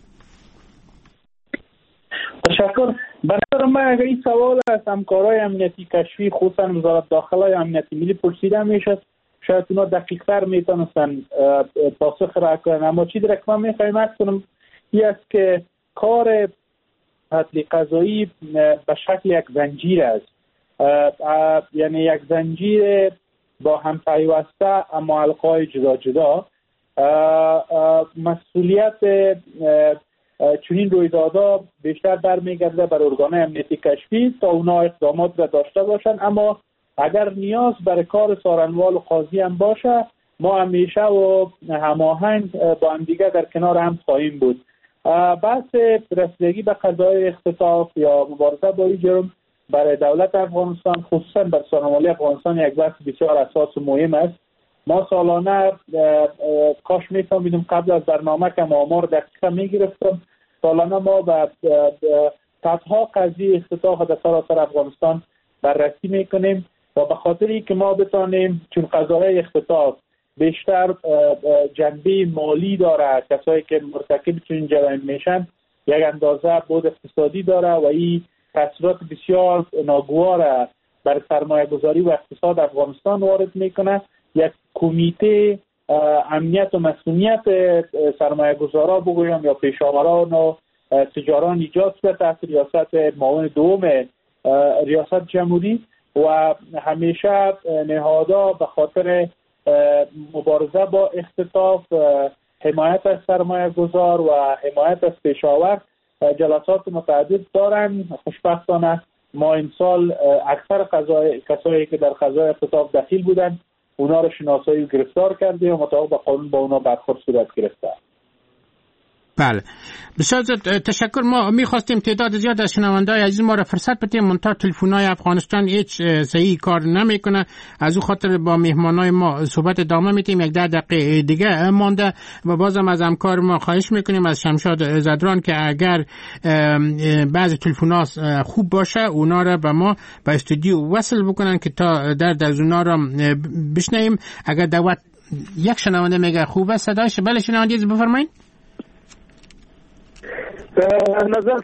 تشکر. برای من اگر این سوال از همکارای امنیتی کشفی خصوصا وزارت داخله یا امنیتی ملی پرسیده میشد، شاید اونا دقیق تر میتونستن پاسخ را کنن، اما چیزی را که من میخوایم از کنم این است که کار عدل قضایی به شکل یک زنجیر است، یعنی یک زنجیر با هم پیوسته اما حلقه‌های جدا جدا. مسئولیت چنین رویدادها بیشتر برمیگرده بر ارگان‌های امنیتی کشفی تا اونا اقدامات را داشته باشند، اما اگر نیاز برای کار سارنوال و قاضی هم باشه ما همیشه و هماهنگ با هم دیگه در کنار هم خواهیم بود. بحث رسیدگی به قضای اختطاف یا مبارزه با این جرم برای دولت افغانستان خصوصا بر سارنوالی افغانستان یک بحث بسیار اساس و مهم است. ما سالانه کاش میفهمیدیم قبل از برنامه که آمار دقیقا میگرفتم، سالانه ما به صدها قضیه اختطاف در سراسر افغانستان بررسی میکنیم و به خاطری که ما بتانیم چون قضاهای اختطاف بیشتر جنبه مالی داره، کسایی که مرتکب چنین جرایم میشن یک اندازه بود اقتصادی داره و این تاثیرات بسیار ناگوار بر سرمایه گذاری و اقتصاد افغانستان وارد میکنه. یک کمیته امنیت و مسئولیت سرمایه گذارا بگویم یا پیشاوران و تجاران ایجاد شده تحت ریاست معاون دوم ریاست جمهوری و همیشه نهادها به خاطر مبارزه با اختطاف، حمایت از سرمایه گذار و حمایت از پیشاور جلسات متعدد دارن. خوشبختانه ما امسال اکثر قضای کسایی که در قضای اختطاف دخیل بودن اونا رو شناسایی و گرفتار کرده و مطابق با قانون با اونا برخورد صورت گرفته. بله بسیار تشکر. ما میخواستیم تعداد زیاد از شنونده‌های عزیز ما را فرصت بدیم، منتها تلفن‌های افغانستان هیچ صحیح کار نمیکنه، از او خاطر با مهمانای ما صحبت ادامه میدیم. یک ده دقیقه دیگه مانده و بازم از همکار ما خواهش میکنیم از شمشاد زدران که اگر بعضی تلفن‌ها خوب باشه اونا را به ما به استودیو وصل بکنن که تا در در اونا را بشنویم. اگر دعوت یک شنونده میگه خوبه صداش، بله شنونده بفرمایید. نظر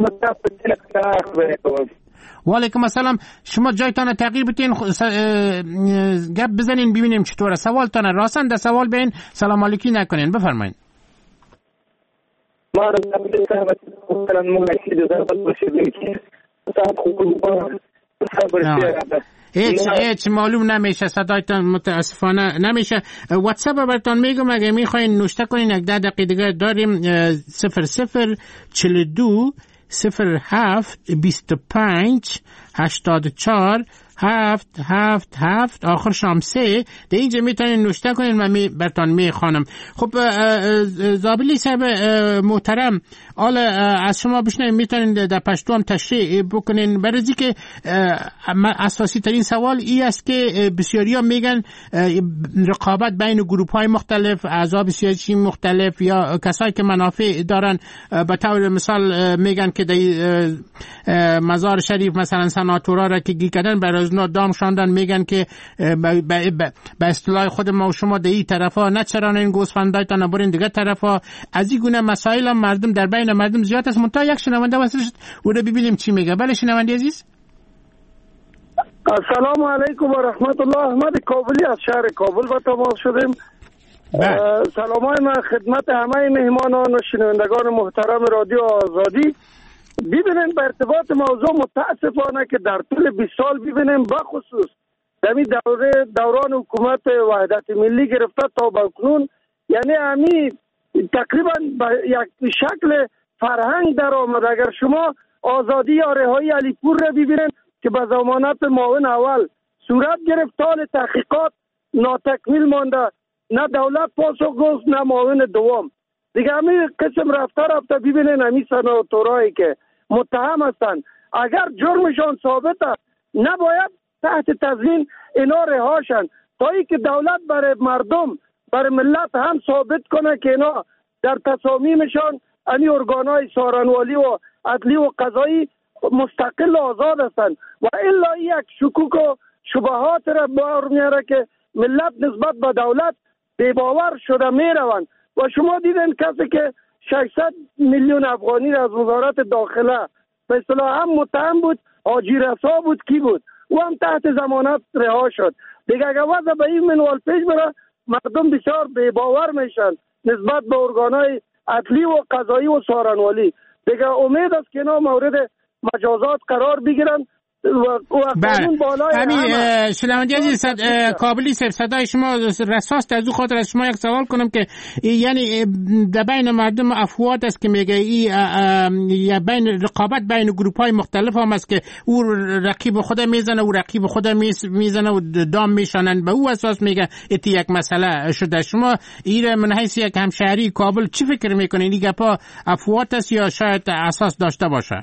و علیکم السلام. شما جایتان تغییر بتین گپ بزنین ببینیم چطوره. سوالتان راستن در سوال بین سلام علیکی نکنین، بفرمایید. ما هیچ هیچ معلوم نمیشه، صدایتان متاسفانه نمیشه. واتساپ براتون میگم اگه میخواین نوشته کنین یک ده دقیقه دیگه داریم. صفر صفر چل دو صفر هفت بیست و پنج هشتاد و چار هفت هفت هفت آخر شام سه در اینجا میتونین نوشته کنین من می برتان میخوانم. خب زابلی صاحب محترم، حالا از شما بشنویم میتونین در پشتو هم تشریح بکنین، برای که اساسی ترین سوال ای است که بسیاری ها میگن رقابت بین گروپ های مختلف، احزاب سیاسی مختلف یا کسایی که منافع دارن، به طور مثال میگن که در مزار شریف مثلا سناتورا را که گیر کردن برای اونا دام شاندن، میگن که به اصطلاح خود ما و شما در این طرفا نچرانین گوسفندایتان برین دیگه طرفا. از این گونه مسائل هم مردم در بین مردم زیاد است. منتها یک شنونده واسه او رو ببینیم چی میگه. بله شنونده عزیز. السلام علیکم و رحمت الله. احمد کابلی از شهر کابل با تماس شدیم. سلامای من خدمت همه مهمانان و شنوندگان محترم رادیو آزادی. ببینیم به ارتباط موضوع متاسفانه که در طول بیست سال ببینیم بخصوص دمی دوره دوران حکومت وحدت ملی گرفته تا به کنون، یعنی همی تقریبا به یک شکل فرهنگ در آمد. اگر شما آزادی یا رهایی علیپور را ببینید که به ضمانت معاون اول صورت گرفت، حال تحقیقات ناتکمیل مانده، نه دولت پاسخ گفت نه معاون دوم. دیگه همین قسم رفته رفته ببینین همین سناتورایی که متهم هستند اگر جرمشان ثابت است نباید تحت تضمین اینا رهاشن تا ای که دولت برای مردم برای ملت هم ثابت کنه که اینا در تصامیمشان این ارگانهای سارنوالی و عدلی و قضایی مستقل و آزاد هستند و الا یک شکوک و شبهات را بار میاره که ملت نسبت به دولت بی‌باور شده میروند. و شما دیدین کسی که ششصد میلیون افغانی را از وزارت داخله به اصطلاح هم متهم بود، حاجی رسا بود، کی بود، او هم تحت ضمانت رها شد. دیگه اگر وضع به این منوال پیش بره مردم بسیار بی‌باور میشن نسبت به ارگانهای عدلی و قضایی و سارنوالی. دیگه امید است که اینا مورد مجازات قرار بگیرن و قانون بالای همین. شنونده عزیز کابلی صاحب صدای شما رساست، از او خاطر از شما یک سوال کنم که یعنی در بین مردم افواد است که میگه یا بین رقابت بین گروپ های مختلف هم است که او رقیب خود میزنه و رقیب خود میزنه و دام میشانن، به او اساس میگه ایتی یک مسئله شده. شما این من حیث یک همشهری کابل چی فکر میکنین؟ این گپا افواد است یا شاید اساس داشته باشه؟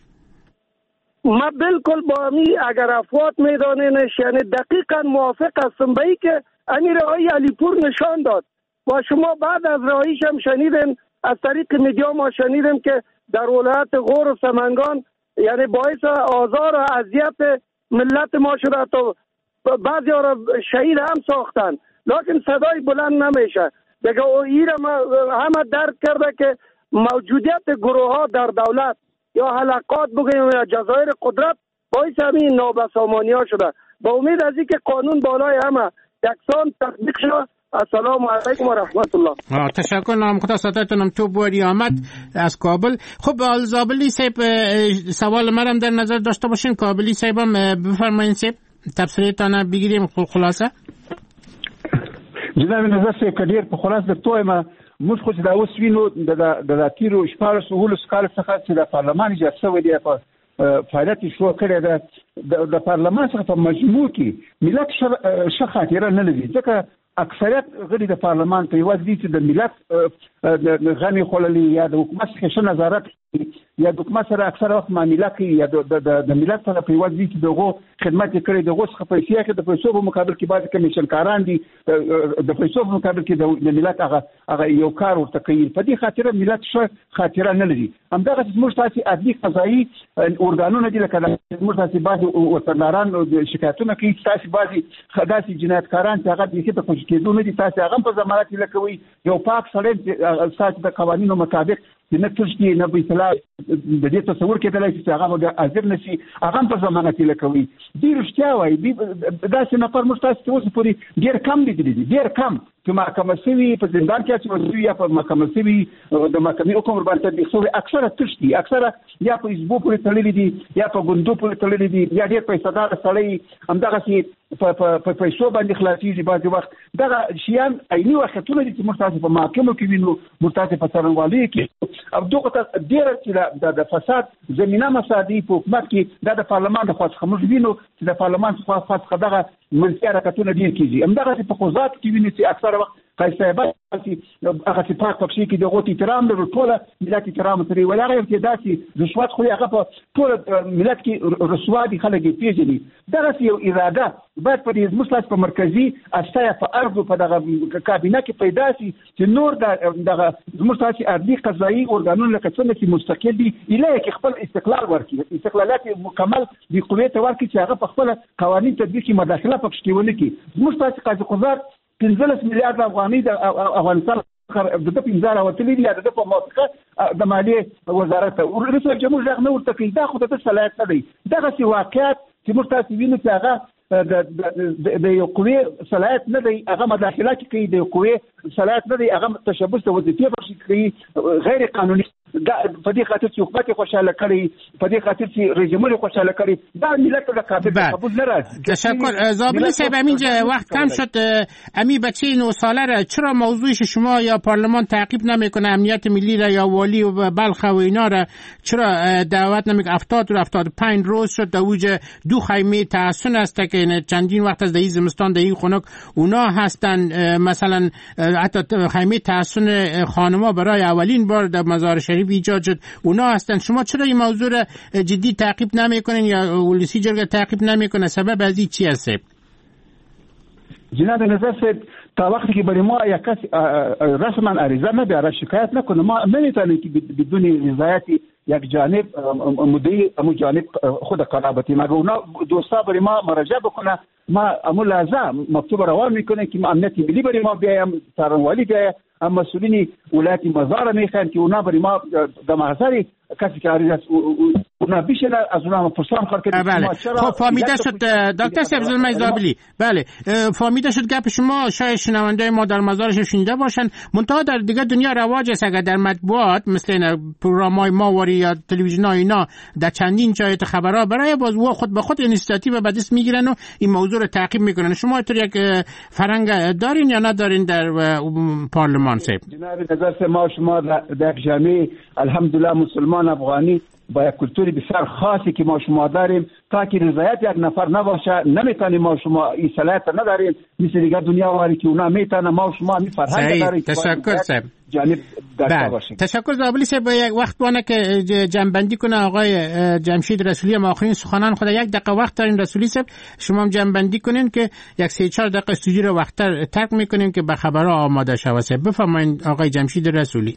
ما بالکل با می اگر افواد میدانینش یعنی دقیقا موافق هستم به ای که امیر رهایی علیپور نشان داد و شما بعد از رهاییش هم شنیدن از طریق میدیا ما شنیدیم که در ولایت غور و سمنگان یعنی باعث آزار و اذیت ملت ما شده تا بعضی ها را شهید هم ساختن، لکن صدای بلند نمیشه. دیگه این همه درک کرده که موجودیت گروه ها در دولت یا حلقات بگویم یا جزایر قدرت باعث همین نابسامانی ها شده. با امید از اینکه قانون بالای همه یکسان تطبیق شد. السلام علیکم و رحمت الله. تشکر. نام خدا ساتتونم تو بوری آمد از کابل. خب زابلی صاحب سوال مرم در نظر داشته باشین. کابلی صاحب هم بفرمایین صاحب تبصریتان بگیریم خلاصه. جناب نظر صاحب کډیر په خلاصه توه ما موږ خو دا اوس وینو د د تیرو شپږ سوهول سکال څخه چې د پارلمان اجازه ودی په فعالیت شروع کړی ده د پارلمان څخه په مجموع کې ملت ښه خاطره نه لري ځکه اکثریت غړي د پارلمان په یوازې دي چې د ملت غنی خللی یا د حکومت څخه نظارت یا د حکومت سره اکثر وخت معامله کوي یا د ملت سره په وځي چې دغه خدمت کوي دغه څخه پیسې اخلي د پیسو په مقابل کې بعض کمیشن کاران دي د پیسو په مقابل کې د ملت هغه هغه یو کار ورته کوي په دې خاطر ملت څه خاطر نه لري همدغه موږ تاسو عدلي قضایي اورګانونه دي لکه موږ تاسو بعض وطنداران شکایتونه کوي تاسو بعض خداسي جنایتکاران چې هغه د هیڅ په کېدو نه دي تاسو هغه په ضمانت لکوي یو پاک سړی تاسو د قوانینو مطابق نه تشتي نه به اطلاع د دې تصور کېدلای چې هغه به حاضر نشي هغه په ضمانت لکوي ډیر رښتیا وایي دا چې نفر مستاسو ته اوس پورې ډیر کم دي دي ډیر کم چې محکمه سوي په زندان کې چې یا په محکمه سوي د محکمې حکم باندې تطبیق شوی اکثره تشتي اکثره یا په حزبو پورې تړلي دي یا په ګوندو پورې تړلي دي یا ډیر پیسې دار سړی همدغه چې په پیسو باندې خلاصيږي بعض وخت دغه شیان عیني وختونه دي چې مستاسو په محکمو کې وینو مستاسو په څرنګوالي کې او دغه ډیر چې د فساد زمينه مسادي په حکومت کې د پارلمان د خاص خموج وینو چې د پارلمان څخه خاص دغه منځي حرکتونه ډیر کیږي همدغه په قضات کې ویني چې اکثر وخت قایصابه چې هغه چې پاک پکې کې دغه احترام لري ټول ملت احترام لري ولغه ابتداسي رشوت خو هغه په ټول ملت کې رشوت دي خلک پیژني دغه یو اراده باید په دې مسلس په مرکزی استیا په ارض په دغه کابینه کې پیدا شي چې نور دغه مسلس ارضي قضایي اورګانونه لکه څنګه چې مستقل دي الهي کې خپل استقلال ورکړي استقلالات مکمل د قوت ورکړي چې هغه په خپل قوانين تطبیق کې مداخله پکې کوي کې مسلس قاضي قضات پنځلس میلیارډ افغانۍ د افغانستان د پنځه راوتلي دي د په موافقه د مالیې وزارت او رئیس جمهور ځخ نه ورته کوي دا خو د صلاحیت نه دی دغه سی واقعیت چې موږ تاسو وینو چې هغه د د یو قوی صلاحیت نه دی هغه مداخلات کوي د قوی صلاحیت نه دی هغه تشبث د وظیفې په کوي غیر قانوني دا په دې خاطر چې حکومت خوشاله کړي په دې خاطر چې رژیم خوشاله کړي دا ملت له قابل قبول نه راځي تشکر زابلی صاحب همینجا وقت کم شد امی بچه نو ساله را چرا موضوعش شما یا پارلمان تعقیب نمیکنه امنیت ملی را یا والی و بلخ و اینا را چرا دعوت نمیکنه هفتاد و هفتاد و پنج روز شد در اوج دو خیمه تحسن است که چندین وقت از دهی زمستان دهی خنک اونا هستن مثلا حتی خیمه تحسن خانما برای اولین بار در مزار شریف ایجاد شد اونا هستن شما چرا این موضوع را جدی تعقیب نمیکنین یا ولسی جرگه تعقیب نمیکنه سبب از این چی است جناب نظر صاحب تا وقتی که برای ما یک کس رسما عریضه نبیاره شکایت نکنه ما نمیتونیم که بدون رضایت یک جانب مدعی امو جانب خود قرابتی مگه اونا دوستا برای ما مراجعه بکنه ما امو لازم مکتوب روان میکنه که امنیت ملی برای ما بیایم سرانوالی بیایم اما مسئولین ولایت مزار میخوان که اونا برای ما در محضر کسی که عریض است اونا بیشتر از اونا پرسان کار کنیم. بله خب فهمیده شد دکتر صاحب زلمه زابلی بله فهمیده شد گپ شما شاید شنونده ما در مزارش شنیده باشن منتها در دیگه دنیا رواج است اگر در مطبوعات مثل پروگرام‌های ماوری یا تلویزیون‌ها اینا در چندین جای خبرها برای باز و خود به خود اینیشیتیو به دست میگیرن و این موضوع رو تعقیب میکنن شما اینطور یک فرهنگ دارین یا ندارین در پارلمان صاحب؟ جناب نظر ما شما در جامعه الحمدلله مسلمان افغانی با یک کلتوری بسیار خاصی که ما شما داریم تا که رضایت یک نفر نباشه نمیتونیم ما شما این صلاحیت نداریم مثل دیگر دنیا واری که اونا میتونه ما شما می فرهنگ داریم. تشکر صاحب. جانب داشته باشیم. تشکر زابلی صاحب یک وقت بانه که جنبندی کنه آقای جمشید رسولی ما آخرین سخنان خود یک دقیقه وقت دارین رسولی صاحب شما هم جنبندی کنین که یک سه چهار دقیقه استودیو رو وقت ترک میکنین که به خبرها آماده شود. بفرمایید آقای جمشید رسولی.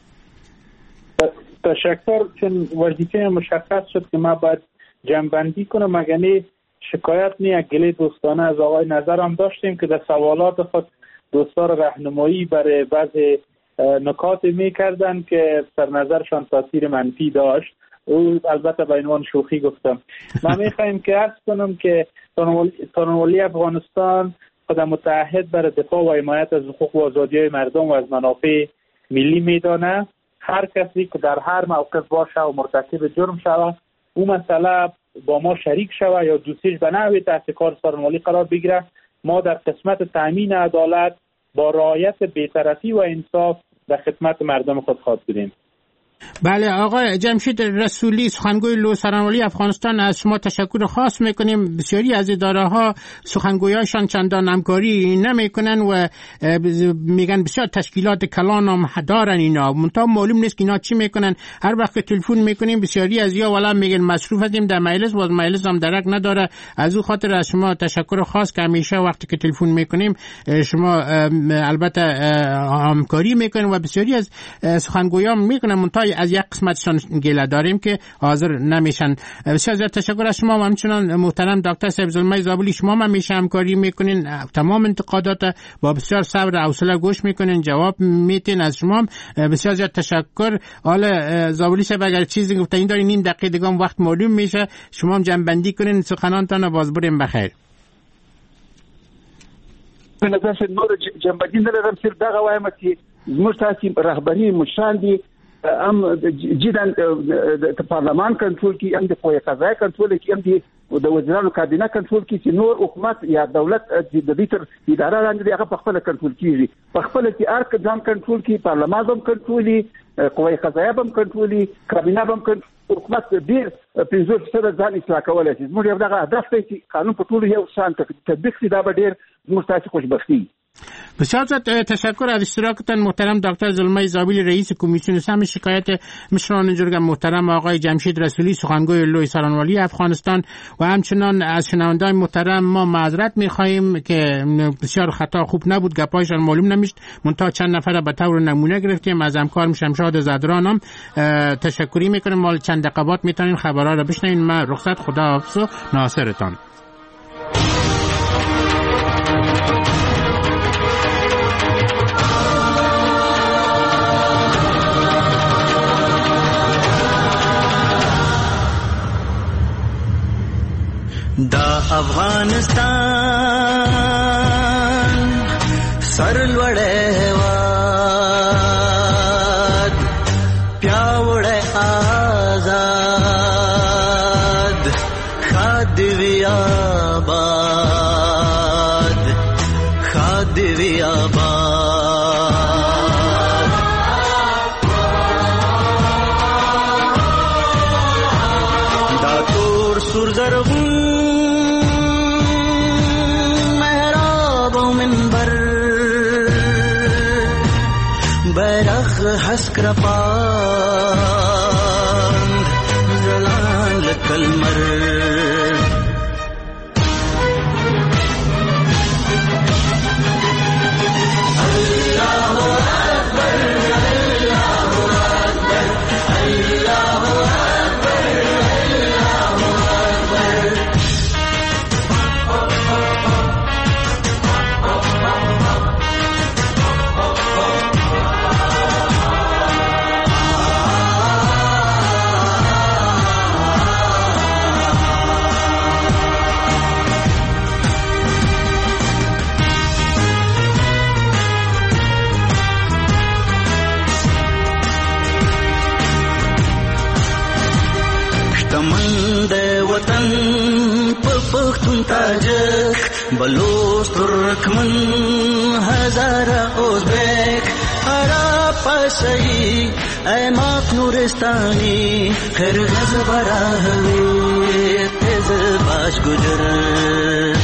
تشکر چون وظیفه مشخص شد که ما باید جنبندی کنم مگه شکایت نه گله دوستانه از آقای نظرم داشتیم که در سوالات خود دوستان راهنمایی برای بعضی نکات میکردن که سر نظرشان تاثیر منفی داشت او البته به عنوان شوخی گفتم ما میخوایم که عرض کنم که قانون‌ولی افغانستان خود متعهد برای دفاع و حمایت از حقوق و آزادی‌های مردم و از منافع ملی میدانه هر کسی که در هر موقف باشه و مرتکب جرم شود او مسئله با ما شریک شود یا دوستیش به نحوی تحت کار سرانوالی قرار بگیره ما در قسمت تامین عدالت با رعایت بی‌طرفی و انصاف در خدمت مردم خود خواهد بودیم. بله آقای جمشید رسولی سخنگوی لوسرانوالی افغانستان، از شما تشکر خاص میکنیم. بسیاری از اداره ها سخنگویاشان چندان همکاری نمیکنن و میگن بسیار تشکیلات کلان هم دارن اینا، منتها معلوم نیست که اینا چی میکنن. هر وقت تلفن میکنیم بسیاری از یا والا میگن مصروف هستیم در مجلس، باز مجلس هم درک نداره. از او خاطر از شما تشکر خاص که همیشه وقتی که تلفن میکنیم شما البته همکاری میکنین و بسیاری از سخنگویان میکنن، منتها از یک قسمتشان گله داریم که حاضر نمیشن. بسیار زیاد تشکر از شما و همچنان محترم دکتر صاحب زلمه زابلی، شما هم همیشه همکاری میکنین، تمام انتقادات با بسیار صبر و حوصله گوش میکنین، جواب میتین. از شما بسیار زیاد تشکر. حالا زابلی صاحب اگر چیزی گفتین دارین نیم دقیقه دیگه هم وقت معلوم میشه، شما هم جنبندی کنین سخنانتان و باز بریم بخیر. په نظر شد نور جنبندی نلرم، صرف دغه وایم چې زموږ تاسې رهبري مشران دي هم جدا د پارلمان کنټرول کی، هم د قوه قضاییه کنټرول کی، هم د وزیرانو کابینه کنټرول کی، چې نور حکومت یا دولت د دې تر اداره لاندې هغه په خپل کنټرول کیږي، په خپل کې ارک ځان کنټرول کی، پارلمان هم کنټرولي، قوه قضاییه هم کنټرولي، کابینه هم کنټرول، حکومت ډیر پنځه فیصد ځان اصلاح کولای شي. زموږ یو دغه هدف دی چې قانون په ټولو یو شان تطبیق شي، دا به ډیر زموږ تاسې خوشبختي. بسیار زیاد تشکر از اشتراکتان محترم دکتر زلمه زابلی، رئیس کمیسیون سهم شکایت مشران جرگه، محترم آقای جمشید رسولی سخنگوی لوسرانوالی افغانستان و همچنان از شنوندگان محترم ما معذرت می‌خواهیم که بسیار خطا خوب نبود، گپایشان معلوم نمیشد، منتها چند نفر به طور نمونه گرفتیم. از همکارم شمشاد زدران هم تشکری میکنیم. مال چند دقیقه بعد میتونین خبرها رو بشنوین. من رخصت، خداحافظ و ناصرتان. دا افغانستان سرلوړی هیواد، پیاوړی آزاد، ښاد دې وي آباد، ښاد دې وي آباد. دا تور سور زرغون حسک رپاند زلان لکلمر. تاجک بلوچ ترکمن هزاره ازبک عرب پشهی ایماق نورستانی قرغز براهوی تز باش گجر.